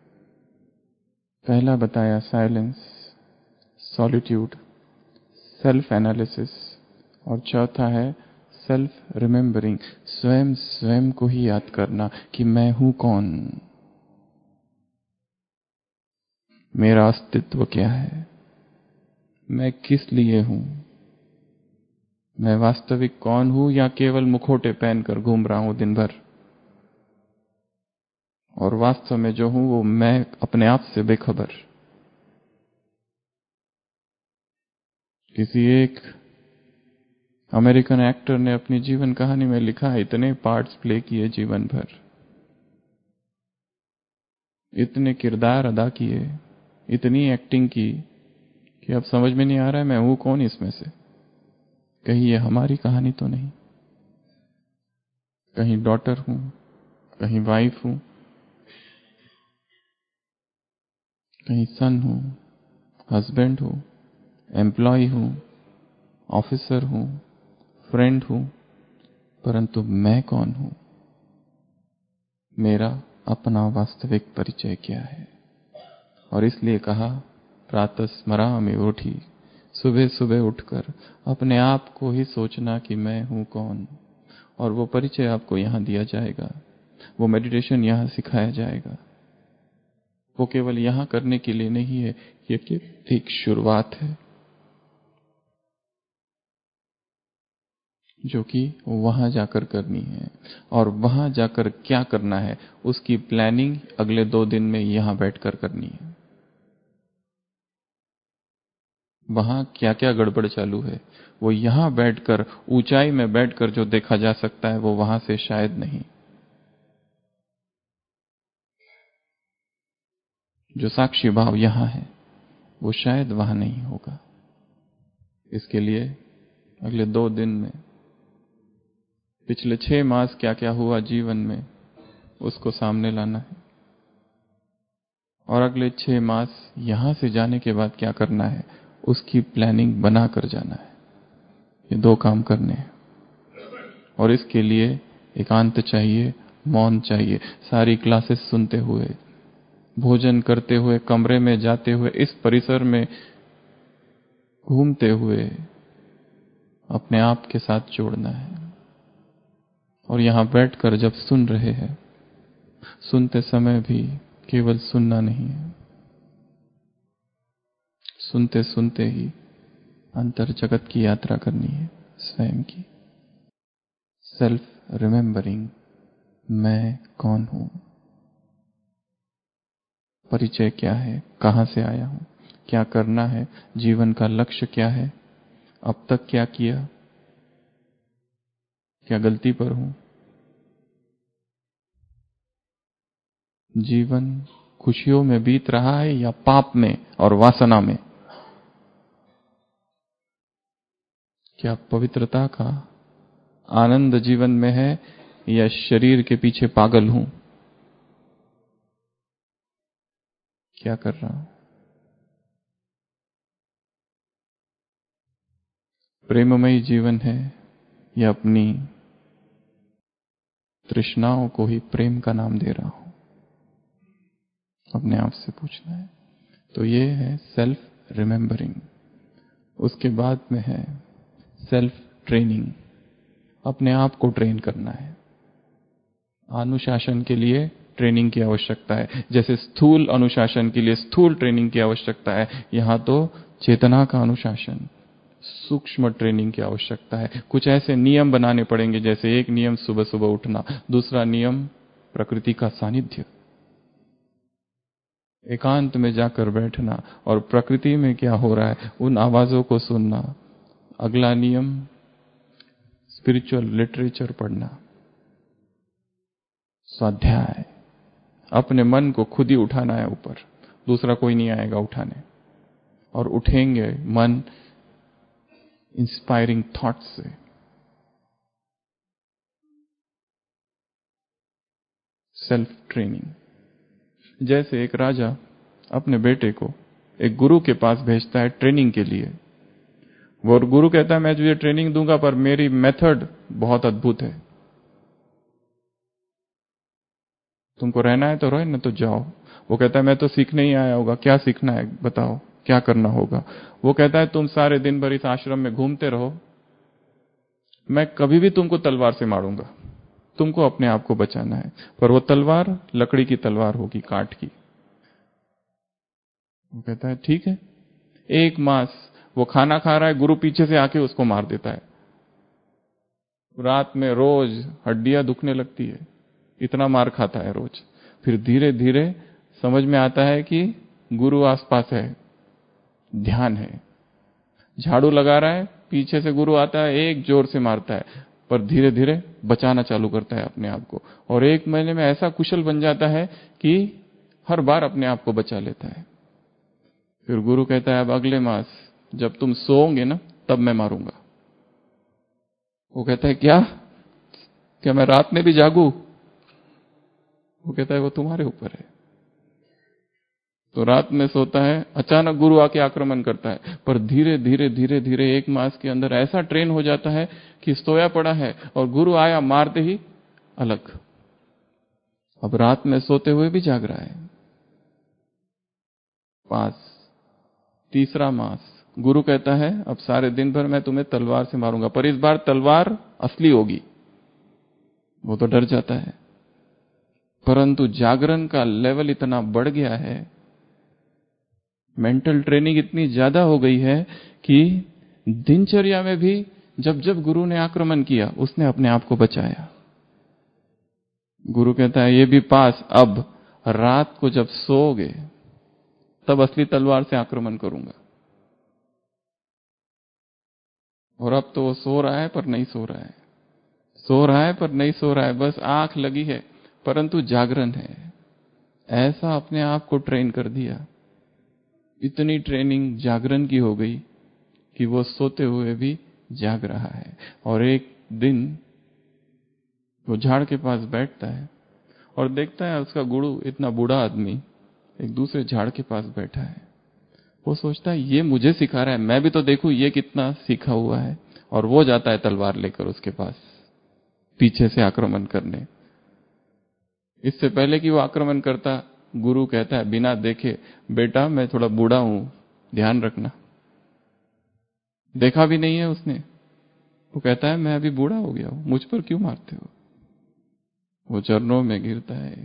पहला बताया साइलेंस, सॉलिट्यूड, सेल्फ एनालिसिस, और चौथा है सेल्फ रिमेंबरिंग, स्वयं स्वयं को ही याद करना कि मैं हूं कौन, मेरा अस्तित्व क्या है, मैं किस लिए हूं, मैं वास्तविक कौन हूं या केवल मुखौटे पहनकर घूम रहा हूं दिन भर, और वास्तव में जो हूं वो मैं अपने आप से बेखबर। किसी एक अमेरिकन एक्टर ने अपनी जीवन कहानी में लिखा, इतने पार्ट्स प्ले किए जीवन भर, इतने किरदार अदा किए, इतनी एक्टिंग की कि अब समझ में नहीं आ रहा है मैं हूं कौन इसमें से। कहीं ये हमारी कहानी तो नहीं, कहीं डॉटर हूं, कहीं वाइफ हूं, कहीं सन हूं, हस्बैंड हूं, एम्प्लॉय हूं, ऑफिसर हूं, फ्रेंड हूं, परंतु मैं कौन हूं, मेरा अपना वास्तविक परिचय क्या है। और इसलिए कहा, प्रातः स्मरामि उठी, सुबह सुबह उठकर अपने आप को ही सोचना कि मैं हूं कौन, और वो परिचय आपको यहां दिया जाएगा, वो मेडिटेशन यहां सिखाया जाएगा। वो केवल यहां करने के लिए नहीं है, ये एक शुरुआत है जो कि वहां जाकर करनी है। और वहां जाकर क्या करना है उसकी प्लानिंग अगले दो दिन में यहां बैठकर करनी है। वहां क्या क्या गड़बड़ चालू है वो यहां बैठकर, ऊंचाई में बैठकर जो देखा जा सकता है वो वहां से शायद नहीं। जो साक्षी भाव यहां है वो शायद वहां नहीं होगा। इसके लिए अगले दो दिन में पिछले छह मास क्या क्या हुआ जीवन में उसको सामने लाना है, और अगले छह मास यहां से जाने के बाद क्या करना है उसकी प्लानिंग बनाकर जाना है। ये दो काम करने हैं, और इसके लिए एकांत चाहिए, मौन चाहिए। सारी क्लासेस सुनते हुए, भोजन करते हुए, कमरे में जाते हुए, इस परिसर में घूमते हुए अपने आप के साथ जोड़ना है और यहां बैठकर जब सुन रहे हैं, सुनते समय भी केवल सुनना नहीं है, सुनते सुनते ही अंतर जगत की यात्रा करनी है, स्वयं की। सेल्फ रिमेंबरिंग, मैं कौन हूं, परिचय क्या है, कहां से आया हूं, क्या करना है, जीवन का लक्ष्य क्या है, अब तक क्या किया, क्या गलती पर हूं, जीवन खुशियों में बीत रहा है या पाप में और वासना में, क्या पवित्रता का आनंद जीवन में है या शरीर के पीछे पागल हूं, क्या कर रहा हूं। प्रेममयी जीवन है या अपनी तृष्णाओं को ही प्रेम का नाम दे रहा हूं, अपने आप से पूछना है। तो ये है सेल्फ रिमेंबरिंग। उसके बाद में है सेल्फ ट्रेनिंग, अपने आप को ट्रेन करना है। अनुशासन के लिए ट्रेनिंग की आवश्यकता है, जैसे स्थूल अनुशासन के लिए स्थूल ट्रेनिंग की आवश्यकता है, यहां तो चेतना का अनुशासन, सूक्ष्म ट्रेनिंग की आवश्यकता है। कुछ ऐसे नियम बनाने पड़ेंगे, जैसे एक नियम सुबह सुबह उठना, दूसरा नियम प्रकृति का सानिध्य, एकांत में जाकर बैठना और प्रकृति में क्या हो रहा है उन आवाजों को सुनना। अगला नियम स्पिरिचुअल लिटरेचर पढ़ना, स्वाध्याय, अपने मन को खुद ही उठाना है ऊपर, दूसरा कोई नहीं आएगा उठाने, और उठेंगे मन इंस्पायरिंग थॉट्स से। सेल्फ ट्रेनिंग, जैसे एक राजा अपने बेटे को एक गुरु के पास भेजता है ट्रेनिंग के लिए। वो गुरु कहता है मैं तुझे ट्रेनिंग दूंगा पर मेरी मेथड बहुत अद्भुत है, तुमको रहना है तो रहो, न तो जाओ। वो कहता है मैं तो सीखने ही आया होगा, क्या सीखना है बताओ, क्या करना होगा। वो कहता है तुम सारे दिन भर इस आश्रम में घूमते रहो, मैं कभी भी तुमको तलवार से मारूंगा, तुमको अपने आप को बचाना है, पर वो तलवार लकड़ी की तलवार होगी, काठ की। वो कहता है ठीक है। एक मास वो खाना खा रहा है, गुरु पीछे से आके उसको मार देता है। रात में रोज हड्डियां दुखने लगती है, इतना मार खाता है रोज। फिर धीरे धीरे समझ में आता है कि गुरु आसपास है, ध्यान है। झाड़ू लगा रहा है, पीछे से गुरु आता है, एक जोर से मारता है, पर धीरे धीरे बचाना चालू करता है अपने आप को, और एक महीने में ऐसा कुशल बन जाता है कि हर बार अपने आप को बचा लेता है। फिर गुरु कहता है अब अगले मास जब तुम सोओगे ना तब मैं मारूंगा। वो कहता है क्या क्या मैं रात में भी जागू? वो कहता है वो तुम्हारे ऊपर है। तो रात में सोता है, अचानक गुरु आके आक्रमण करता है, पर धीरे धीरे धीरे धीरे एक मास के अंदर ऐसा ट्रेन हो जाता है कि सोया पड़ा है और गुरु आया मारते ही अलग। अब रात में सोते हुए भी जाग रहा है। पांच तीसरा मास गुरु कहता है अब सारे दिन भर मैं तुम्हें तलवार से मारूंगा, पर इस बार तलवार असली होगी। वो तो डर जाता है, परंतु जागरण का लेवल इतना बढ़ गया है, मेंटल ट्रेनिंग इतनी ज्यादा हो गई है कि दिनचर्या में भी जब जब गुरु ने आक्रमण किया उसने अपने आप को बचाया। गुरु कहता है ये भी पास, अब रात को जब सोओगे तब असली तलवार से आक्रमण करूंगा। और अब तो वो सो रहा है पर नहीं सो रहा है, सो रहा है पर नहीं सो रहा है, बस आंख लगी है परंतु जागरण है। ऐसा अपने आप को ट्रेन कर दिया, इतनी ट्रेनिंग जागरण की हो गई कि वो सोते हुए भी जाग रहा है। और एक दिन वो झाड़ के पास बैठता है और देखता है उसका गुरु इतना बूढ़ा आदमी एक दूसरे झाड़ के पास बैठा है। वो सोचता है ये मुझे सिखा रहा है, मैं भी तो देखूं ये कितना सीखा हुआ है। और वो जाता है तलवार लेकर उसके पास पीछे से आक्रमण करने। इससे पहले कि वो आक्रमण करता, गुरु कहता है बिना देखे, बेटा मैं थोड़ा बूढ़ा हूं, ध्यान रखना। देखा भी नहीं है उसने। वो कहता है मैं अभी बूढ़ा हो गया हूं, मुझ पर क्यों मारते हो? वो चरणों में गिरता है।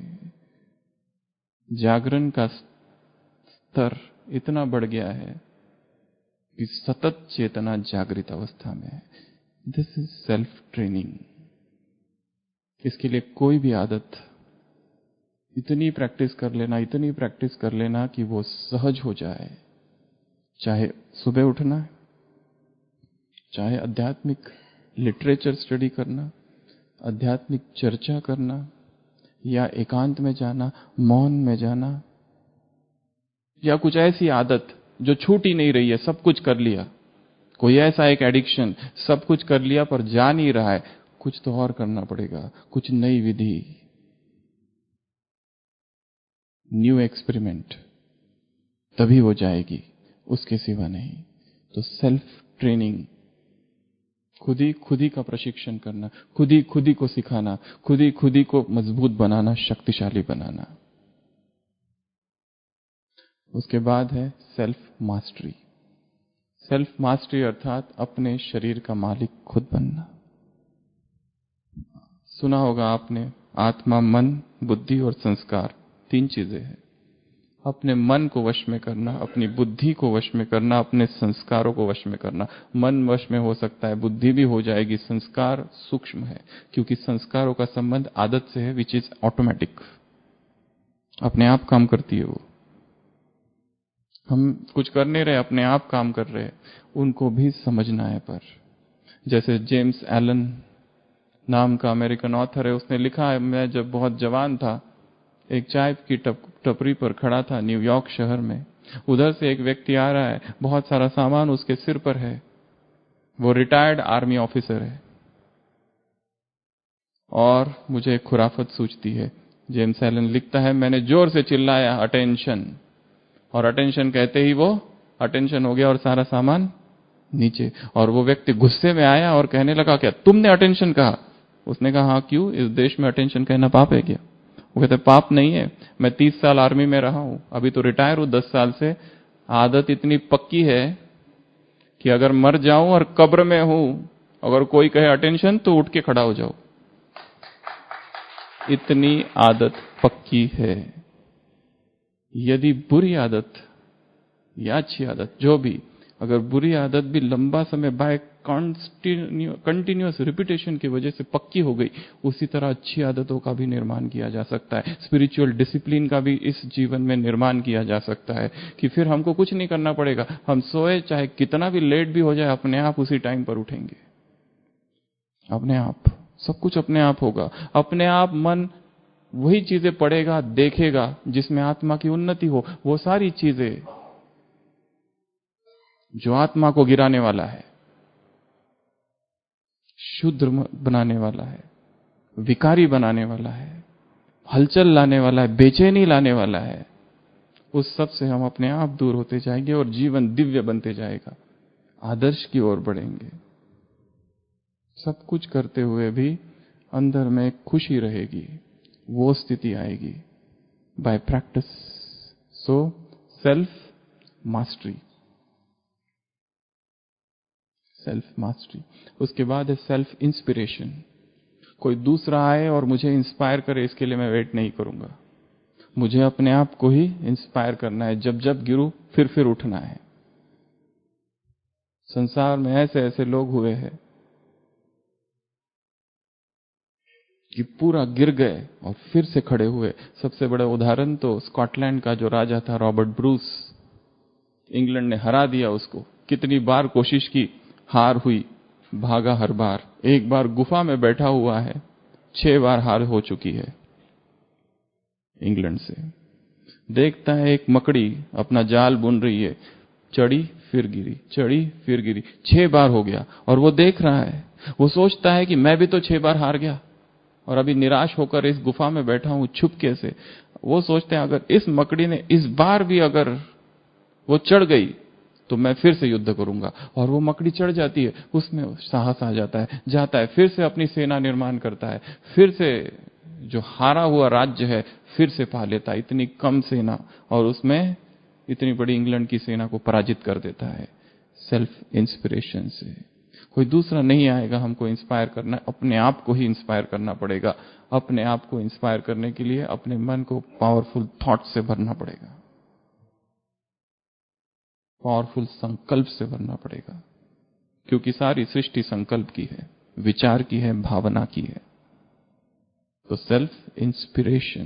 जागरण का स्तर इतना बढ़ गया है कि सतत चेतना जागृत अवस्था में है। This is self training. इसके लिए कोई भी आदत इतनी प्रैक्टिस कर लेना, इतनी प्रैक्टिस कर लेना कि वो सहज हो जाए। चाहे सुबह उठना, चाहे आध्यात्मिक लिटरेचर स्टडी करना, आध्यात्मिक चर्चा करना, या एकांत में जाना, मौन में जाना, या कुछ ऐसी आदत जो छूट ही नहीं रही है, सब कुछ कर लिया, कोई ऐसा एक एडिक्शन, सब कुछ कर लिया पर जा नहीं रहा है, कुछ तो और करना पड़ेगा, कुछ नई विधि, न्यू एक्सपेरिमेंट, तभी हो जाएगी, उसके सिवा नहीं। तो सेल्फ ट्रेनिंग, खुद ही खुद ही का प्रशिक्षण करना, खुद ही खुद ही को सिखाना, खुद ही खुद ही को मजबूत बनाना, शक्तिशाली बनाना। उसके बाद है सेल्फ मास्टरी। सेल्फ मास्टरी अर्थात अपने शरीर का मालिक खुद बनना। सुना होगा आपने, आत्मा, मन, बुद्धि और संस्कार, तीन चीजें हैं। अपने मन को वश में करना, अपनी बुद्धि को वश में करना, अपने संस्कारों को वश में करना। मन वश में हो सकता है, बुद्धि भी हो जाएगी, संस्कार सूक्ष्म है, क्योंकि संस्कारों का संबंध आदत से है, विच इज ऑटोमेटिक, अपने आप काम करती है वो। हम कुछ कर नहीं रहे, अपने आप काम कर रहे हैं, उनको भी समझना है। पर जैसे जेम्स एलन नाम का अमेरिकन ऑथर है, उसने लिखा है, मैं जब बहुत जवान था, एक चाय की टप, टपरी पर खड़ा था न्यूयॉर्क शहर में। उधर से एक व्यक्ति आ रहा है, बहुत सारा सामान उसके सिर पर है, वो रिटायर्ड आर्मी ऑफिसर है, और मुझे एक खुराफत सूझती है। जेम्स एलन लिखता है, मैंने जोर से चिल्लाया अटेंशन, और अटेंशन कहते ही वो अटेंशन हो गया और सारा सामान नीचे। और वो व्यक्ति गुस्से में आया और कहने लगा, क्या तुमने अटेंशन कहा? उसने कहा, हाँ क्यों, इस देश में अटेंशन कहना पाप है क्या? वो कहते, पाप नहीं है, मैं तीस साल आर्मी में रहा हूं, अभी तो रिटायर हूं दस साल से, आदत इतनी पक्की है कि अगर मर जाऊं और कब्र में हूं, अगर कोई कहे अटेंशन तो उठ के खड़ा हो जाओ, इतनी आदत पक्की है। यदि बुरी आदत या अच्छी आदत, जो भी, अगर बुरी आदत भी लंबा समय बाय कंटिन्यूअस रिपीटेशन की वजह से पक्की हो गई, उसी तरह अच्छी आदतों का भी निर्माण किया जा सकता है। स्पिरिचुअल डिसिप्लिन का भी इस जीवन में निर्माण किया जा सकता है कि फिर हमको कुछ नहीं करना पड़ेगा, हम सोए चाहे कितना भी लेट भी हो जाए, अपने आप उसी टाइम पर उठेंगे, अपने आप, सब कुछ अपने आप होगा। अपने आप मन वही चीजें पढ़ेगा, देखेगा जिसमें आत्मा की उन्नति हो, वो सारी चीजें जो आत्मा को गिराने वाला है, शुद्ध बनाने वाला है, विकारी बनाने वाला है, हलचल लाने वाला है, बेचैनी लाने वाला है, उस सब से हम अपने आप दूर होते जाएंगे और जीवन दिव्य बनते जाएगा, आदर्श की ओर बढ़ेंगे। सब कुछ करते हुए भी अंदर में खुशी रहेगी, वो स्थिति आएगी by practice. So self mastery, self mastery. उसके बाद है सेल्फ इंस्पिरेशन। कोई दूसरा आए और मुझे इंस्पायर करे, इसके लिए मैं वेट नहीं करूंगा, मुझे अपने आप को ही इंस्पायर करना है। जब जब गिरूं फिर फिर उठना है। संसार में ऐसे ऐसे लोग हुए हैं कि पूरा गिर गए और फिर से खड़े हुए। सबसे बड़ा उदाहरण तो स्कॉटलैंड का जो राजा था रॉबर्ट ब्रूस, इंग्लैंड ने हरा दिया उसको, कितनी बार कोशिश की, हार हुई, भागा हर बार। एक बार गुफा में बैठा हुआ है, छह बार हार हो चुकी है इंग्लैंड से। देखता है एक मकड़ी अपना जाल बुन रही है, चढ़ी फिर गिरी, चढ़ी फिर गिरी, छह बार हो गया और वो देख रहा है। वो सोचता है कि मैं भी तो छह बार हार गया और अभी निराश होकर इस गुफा में बैठा हूं छुपके से। वो सोचते हैं अगर इस मकड़ी ने इस बार भी अगर वो चढ़ गई तो मैं फिर से युद्ध करूंगा। और वो मकड़ी चढ़ जाती है, उसमें साहस आ जाता है, जाता है, फिर से अपनी सेना निर्माण करता है, फिर से जो हारा हुआ राज्य है फिर से पा लेता है, इतनी कम सेना, और उसमें इतनी बड़ी इंग्लैंड की सेना को पराजित कर देता है सेल्फ इंस्पिरेशन से। कोई दूसरा नहीं आएगा हमको इंस्पायर करना, अपने आप को ही इंस्पायर करना पड़ेगा। अपने आप को इंस्पायर करने के लिए अपने मन को पावरफुल थॉट से भरना पड़ेगा, पावरफुल संकल्प से भरना पड़ेगा, क्योंकि सारी सृष्टि संकल्प की है, विचार की है, भावना की है। तो सेल्फ इंस्पिरेशन।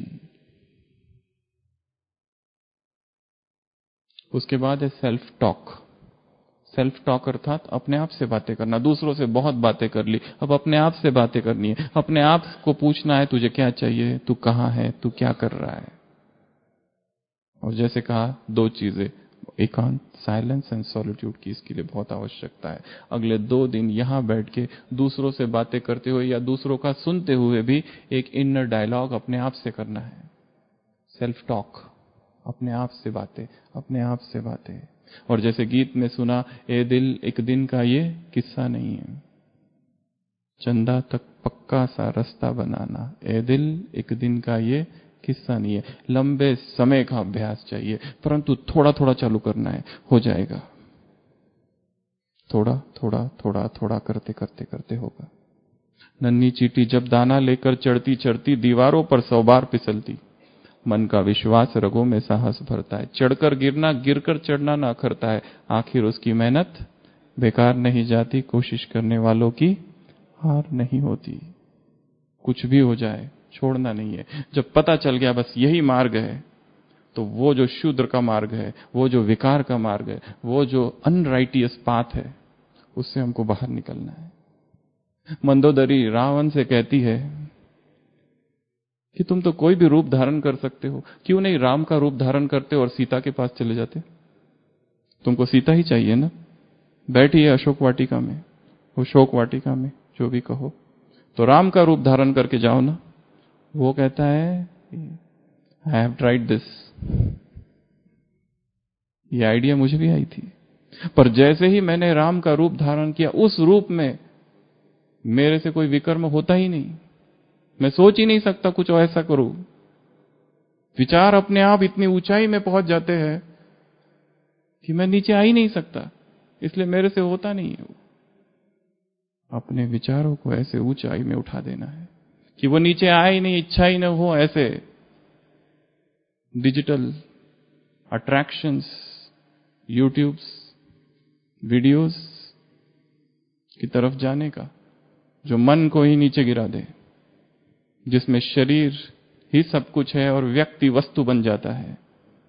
उसके बाद है सेल्फ टॉक। सेल्फ टॉक अर्थात अपने आप से बातें करना। दूसरों से बहुत बातें कर ली, अब अपने आप से बातें करनी है। अपने आप को पूछना है तुझे क्या चाहिए, तू कहां है, तू क्या कर रहा है। और जैसे कहा, दो चीजें, एकांत, साइलेंस एंड सॉलिट्यूड की इसके लिए बहुत आवश्यकता है। अगले दो दिन यहां बैठ के दूसरों से बातें करते हुए या दूसरों का सुनते हुए भी एक इनर डायलॉग अपने आप से करना है। सेल्फ टॉक, अपने आप से बातें, अपने आप से बातें। और जैसे गीत में सुना, ए दिल एक दिन का ये किस्सा नहीं है, चंदा तक पक्का सा रास्ता बनाना। ए दिल एक दिन का ये किस्सा नहीं है। लंबे समय का अभ्यास चाहिए, परंतु थोड़ा थोड़ा चालू करना है, हो जाएगा। थोड़ा थोड़ा थोड़ा थोड़ा करते करते करते होगा। नन्ही चींटी जब दाना लेकर चढ़ती चढ़ती दीवारों पर सौ बार फिसलती, मन का विश्वास रगों में साहस भरता है। चढ़कर गिरना, गिरकर चढ़ना ना करता है, आखिर उसकी मेहनत बेकार नहीं जाती, कोशिश करने वालों की हार नहीं होती। कुछ भी हो जाए छोड़ना नहीं है। जब पता चल गया बस यही मार्ग है, तो वो जो शूद्र का मार्ग है, वो जो विकार का मार्ग है, वो जो अनराइटियस पाथ है, उससे हमको बाहर निकलना है। मंदोदरी रावण से कहती है कि तुम तो कोई भी रूप धारण कर सकते हो, क्यों नहीं राम का रूप धारण करते और सीता के पास चले जाते। तुमको सीता ही चाहिए ना, बैठी है अशोक वाटिका में, वो शोक वाटिका में, जो भी कहो, तो राम का रूप धारण करके जाओ ना। वो कहता है, आई हैव ट्राइड दिस, ये आइडिया मुझे भी आई थी, पर जैसे ही मैंने राम का रूप धारण किया, उस रूप में मेरे से कोई विकर्म होता ही नहीं। मैं सोच ही नहीं सकता कुछ ऐसा करूं। विचार अपने आप इतनी ऊंचाई में पहुंच जाते हैं कि मैं नीचे आ ही नहीं सकता, इसलिए मेरे से होता नहीं है। अपने विचारों को ऐसे ऊंचाई में उठा देना है कि वो नीचे आए ही नहीं, इच्छा ही न हो। ऐसे डिजिटल अट्रैक्शंस, यूट्यूब्स, वीडियोस की तरफ जाने का, जो मन को ही नीचे गिरा दे, जिसमें शरीर ही सब कुछ है और व्यक्ति वस्तु बन जाता है।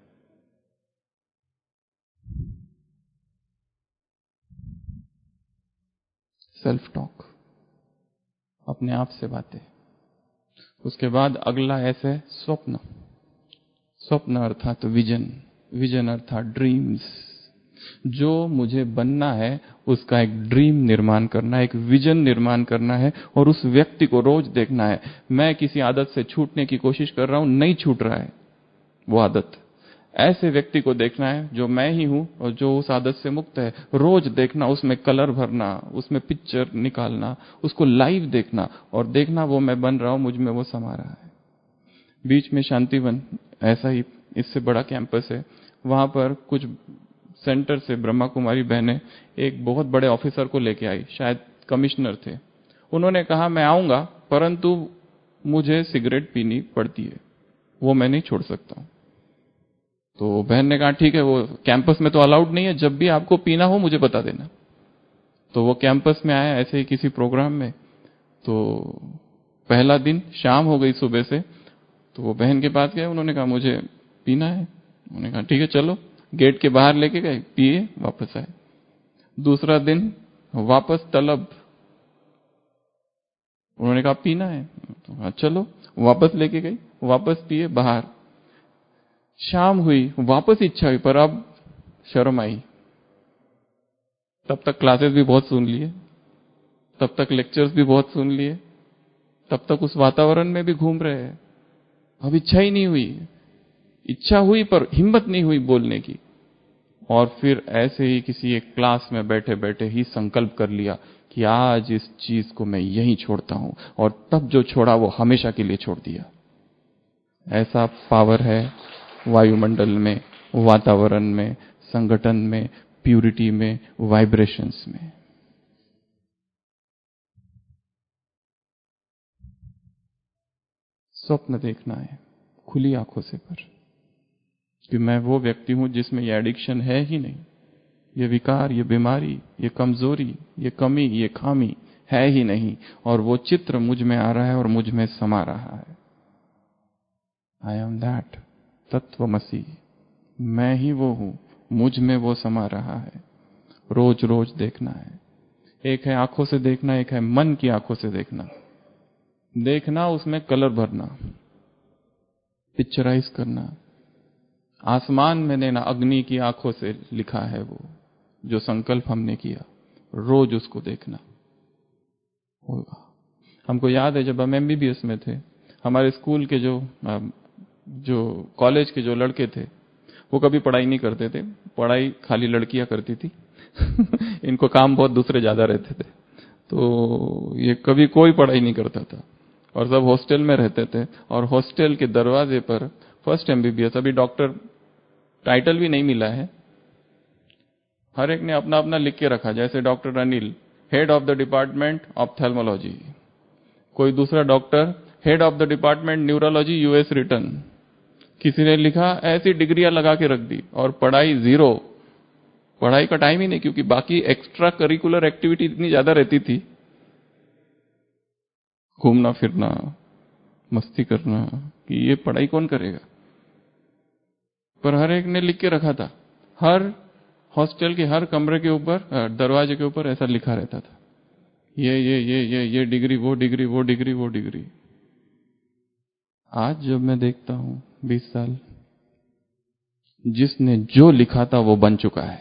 सेल्फ टॉक, अपने आप से बातें। उसके बाद अगला ऐसे स्वप्न। स्वप्न अर्थात विजन, विजन अर्थात ड्रीम्स। जो मुझे बनना है उसका एक ड्रीम निर्माण करना है, एक विजन निर्माण करना है, और उस व्यक्ति को रोज देखना है। मैं किसी आदत से छूटने की कोशिश कर रहा हूं, नहीं छूट रहा है वो आदत। ऐसे व्यक्ति को देखना है जो मैं ही हूं और जो उस आदत से मुक्त है। रोज देखना, उसमें कलर भरना, उसमें पिक्चर निकालना, उसको लाइव देखना और देखना वो मैं बन रहा हूं, मुझ में वो समा रहा है। बीच में शांतिवन, ऐसा ही इससे बड़ा कैंपस है, वहां पर कुछ सेंटर से ब्रह्मा कुमारी बहनें एक बहुत बड़े ऑफिसर को लेके आई, शायद कमिश्नर थे। उन्होंने कहा मैं आऊंगा, परंतु मुझे सिगरेट पीनी पड़ती है, वो मैं नहीं छोड़ सकता हूं। तो बहन ने कहा ठीक है, वो कैंपस में तो अलाउड नहीं है, जब भी आपको पीना हो मुझे बता देना। तो वो कैंपस में आया ऐसे ही किसी प्रोग्राम में। तो पहला दिन शाम हो गई सुबह से, तो वो बहन के पास गए, उन्होंने कहा मुझे पीना है। उन्होंने कहा ठीक है चलो, गेट के बाहर लेके गए, पिए, वापस आए। दूसरा दिन वापस तलब, उन्होंने कहा पीना है, तो हाँ चलो, वापस लेके गई, वापस पिए, बाहर। शाम हुई, वापस इच्छा हुई, पर अब शर्म आई। तब तक क्लासेस भी बहुत सुन लिए, तब तक लेक्चर्स भी बहुत सुन लिए, तब तक उस वातावरण में भी घूम रहे हैं। अब इच्छा ही नहीं हुई, इच्छा हुई पर हिम्मत नहीं हुई बोलने की। और फिर ऐसे ही किसी एक क्लास में बैठे बैठे ही संकल्प कर लिया कि आज इस चीज को मैं यहीं छोड़ता हूं, और तब जो छोड़ा वो हमेशा के लिए छोड़ दिया। ऐसा पावर है वायुमंडल में, वातावरण में, संगठन में, प्यूरिटी में, वाइब्रेशंस में। स्वप्न देखना है खुली आंखों से पर, कि मैं वो व्यक्ति हूं जिसमें ये एडिक्शन है ही नहीं, ये विकार, ये बीमारी, ये कमजोरी, ये कमी, ये खामी है ही नहीं, और वो चित्र मुझ में आ रहा है और मुझ में समा रहा है। आई एम दैट, तत्वमसी, मैं ही वो हूं, मुझ में वो समा रहा है। रोज रोज देखना है। एक है आंखों से देखना, एक है मन की आंखों से देखना। देखना, उसमें कलर भरना, पिक्चराइज करना, आसमान में देना, अग्नि की आंखों से लिखा है वो जो संकल्प हमने किया, रोज उसको देखना होगा। हमको याद है जब हम एमबीबीएस में थे, हमारे स्कूल के जो जो कॉलेज के जो लड़के थे वो कभी पढ़ाई नहीं करते थे, पढ़ाई खाली लड़कियां करती थी इनको काम बहुत दूसरे ज्यादा रहते थे, तो ये कभी कोई पढ़ाई नहीं करता था और सब हॉस्टल में रहते थे। और हॉस्टल के दरवाजे पर फर्स्ट एमबीबीएस, अभी डॉक्टर टाइटल भी नहीं मिला है, हर एक ने अपना अपना लिख के रखा। जैसे doctor Anil, head of the department ophthalmology, कोई दूसरा doctor head of the department neurology US return, किसी ने लिखा, ऐसी डिग्रियां लगा के रख दी और पढ़ाई जीरो। पढ़ाई का टाइम ही नहीं, क्योंकि बाकी एक्स्ट्रा करिकुलर एक्टिविटी इतनी ज्यादा रहती थी, घूमना फिरना, मस्ती करना, कि ये पढ़ाई कौन करेगा। पर हर एक ने लिख के रखा था, हर हॉस्टल के हर कमरे के ऊपर, दरवाजे के ऊपर ऐसा लिखा रहता था, ये ये ये ये ये डिग्री, वो डिग्री, वो डिग्री, वो डिग्री। आज जब मैं देखता हूं बीस साल, जिसने जो लिखा था वो बन चुका है।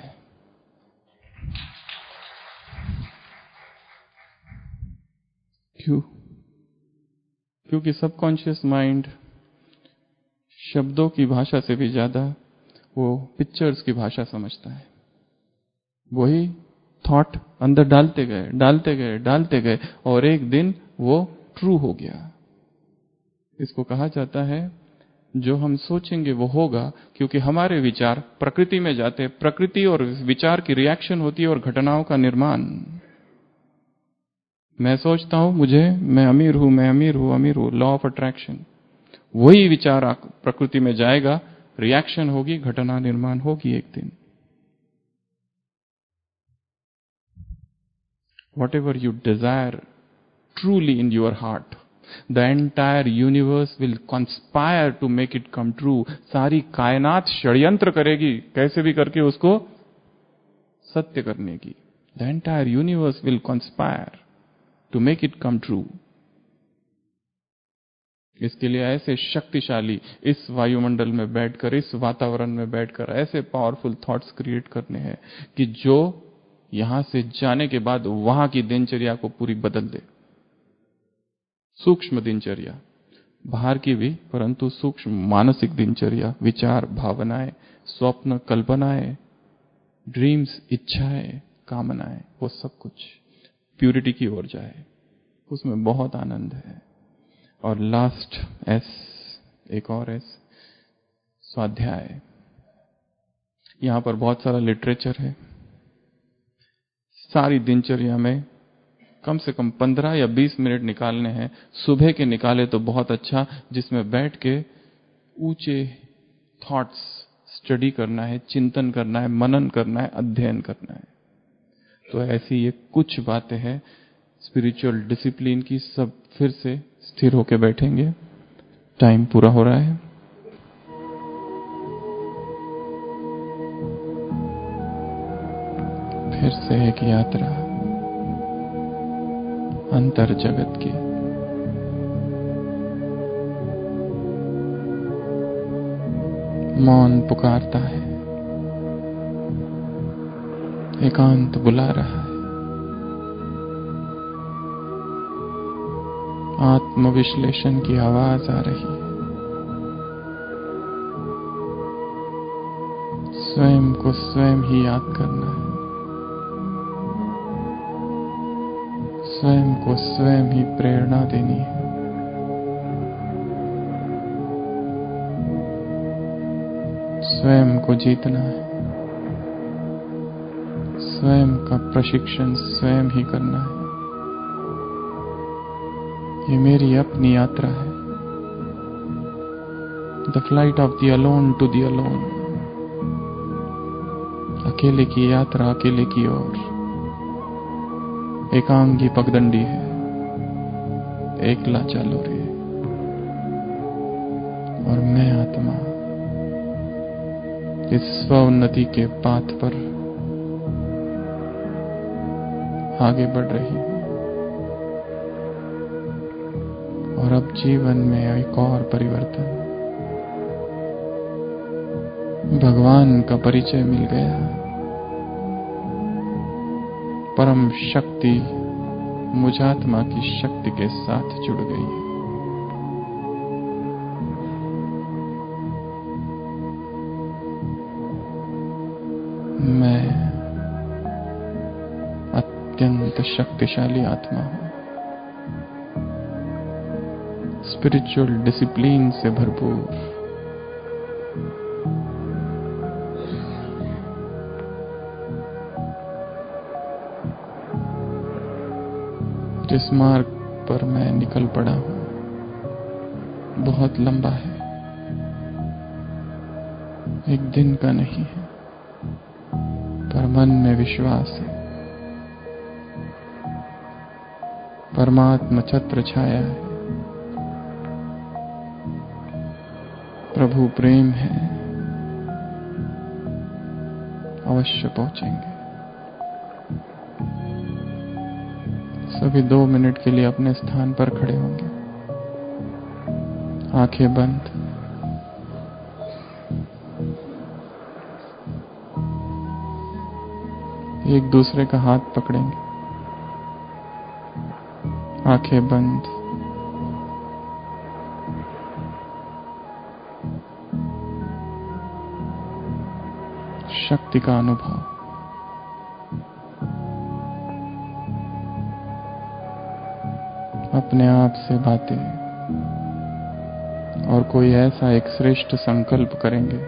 क्यों? क्योंकि सबकॉन्शियस माइंड शब्दों की भाषा से भी ज्यादा वो पिक्चर्स की भाषा समझता है। वही थॉट अंदर डालते गए, डालते गए, डालते गए, और एक दिन वो ट्रू हो गया। इसको कहा जाता है, जो हम सोचेंगे वो होगा, क्योंकि हमारे विचार प्रकृति में जाते, प्रकृति और विचार की रिएक्शन होती है और घटनाओं का निर्माण। मैं सोचता हूं मुझे, मैं अमीर हूं, मैं अमीर हूं, अमीर हूं, लॉ ऑफ अट्रैक्शन, वही विचार प्रकृति में जाएगा, रिएक्शन होगी, घटना निर्माण होगी एक दिन। Whatever you desire truly in your heart, the entire universe will conspire to make it come true. सारी कायनात षड्यंत्र करेगी कैसे भी करके उसको सत्य करने की। The entire universe will conspire to make it come true. इसके लिए ऐसे शक्तिशाली इस वायुमंडल में बैठकर, इस वातावरण में बैठकर ऐसे पावरफुल थॉट्स क्रिएट करने हैं कि जो यहां से जाने के बाद वहां की दिनचर्या को पूरी बदल दे। सूक्ष्म दिनचर्या, बाहर की भी, परंतु सूक्ष्म मानसिक दिनचर्या, विचार, भावनाएं, स्वप्न, कल्पनाएं, ड्रीम्स, इच्छाएं, कामनाएं, वो सब कुछ प्यूरिटी की ओर जाए, उसमें बहुत आनंद है। और लास्ट एस, एक और एस, स्वाध्याय। यहां पर बहुत सारा लिटरेचर है। सारी दिनचर्या में कम से कम पंद्रह या बीस मिनट निकालने हैं। सुबह के निकाले तो बहुत अच्छा, जिसमें बैठ के ऊंचे थॉट्स स्टडी करना है, चिंतन करना है, मनन करना है, अध्ययन करना है। तो ऐसी ये कुछ बातें हैं स्पिरिचुअल डिसिप्लिन की। सब फिर से स्थिर होके बैठेंगे, टाइम पूरा हो रहा है। फिर से एक यात्रा अंतर जगत की। मौन पुकारता है, एकांत बुला रहा है, आत्मविश्लेषण की आवाज आ रही है। स्वयं को स्वयं ही याद करना है, स्वयं को स्वयं ही प्रेरणा देनी है। स्वयं को जीतना है, स्वयं का प्रशिक्षण स्वयं ही करना है। ये मेरी अपनी यात्रा है, the flight of the alone to the alone, अकेले की यात्रा अकेले की ओर। एकांगी पगडंडी है, एकला चलो रे। और मैं आत्मा इस स्व उन्नति के पाथ पर आगे बढ़ रही हूं। और अब जीवन में एक और परिवर्तन, भगवान का परिचय मिल गया। परम शक्ति मुझात्मा की शक्ति के साथ जुड़ गई है। मैं अत्यंत शक्तिशाली आत्मा हूं, स्पिरिचुअल डिसिप्लिन से भरपूर। जिस मार्ग पर मैं निकल पड़ा हूं बहुत लंबा है, एक दिन का नहीं है, पर मन में विश्वास है। परमात्मा छत्र छाया है, प्रभु प्रेम है, अवश्य पहुंचेंगे। सभी दो मिनट के लिए अपने स्थान पर खड़े होंगे, आंखें बंद। एक दूसरे का हाथ पकड़ेंगे, आंखें बंद। शक्ति का अनुभव। अपने आप से बातें और कोई ऐसा एक श्रेष्ठ संकल्प करेंगे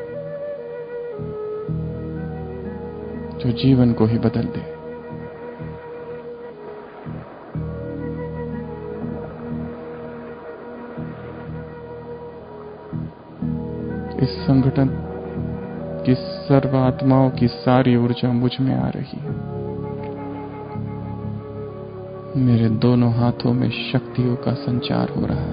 जो जीवन को ही बदल दे। इस संगठन की सर्व आत्माओं की सारी ऊर्जा मुझ में आ रही है। मेरे दोनों हाथों में शक्तियों का संचार हो रहा है।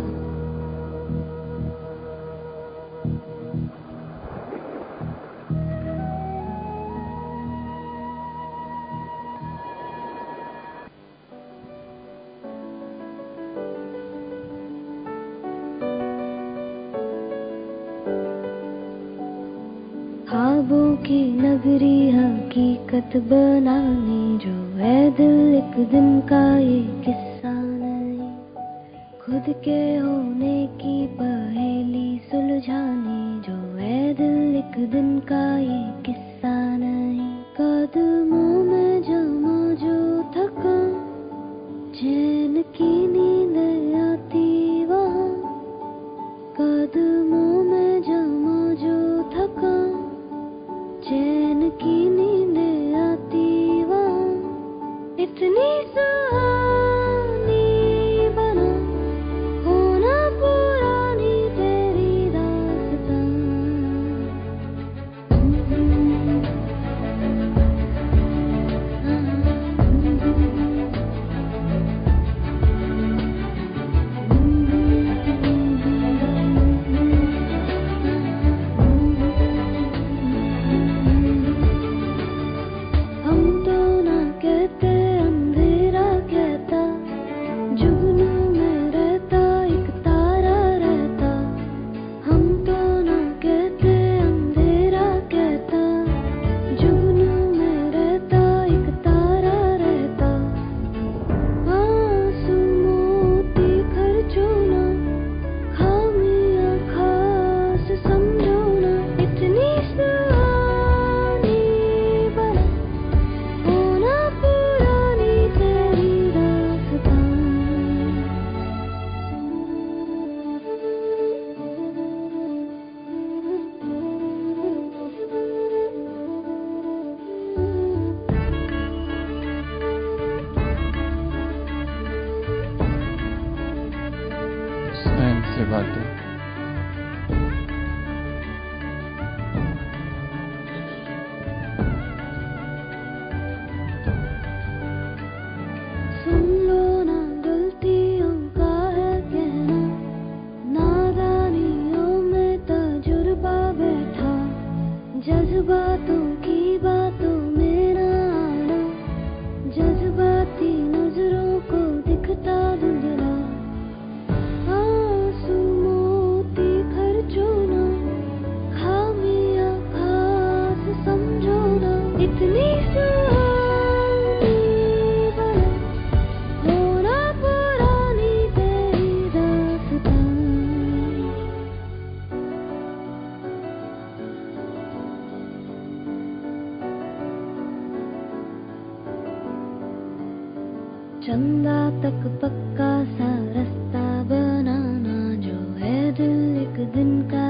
ख्वाबों की नगरी हकीकत बनाने जो है दिल एक दिन का ये किस्सा नहीं। खुद के होने की पहेली सुलझाने जो है दिल एक दिन का ये किस्सा नहीं। कदमों में जमा जो थकान, चैन की नींद आती वहाँ। कदमों में जमा जो थकान, चैन की नींद आती वहाँ। इतनी सुहानी बना होना पुरानी तेरी दास्तां। स्वयं से बातें। चंदा तक पक्का सा रास्ता बनाना जो है दिल एक दिन का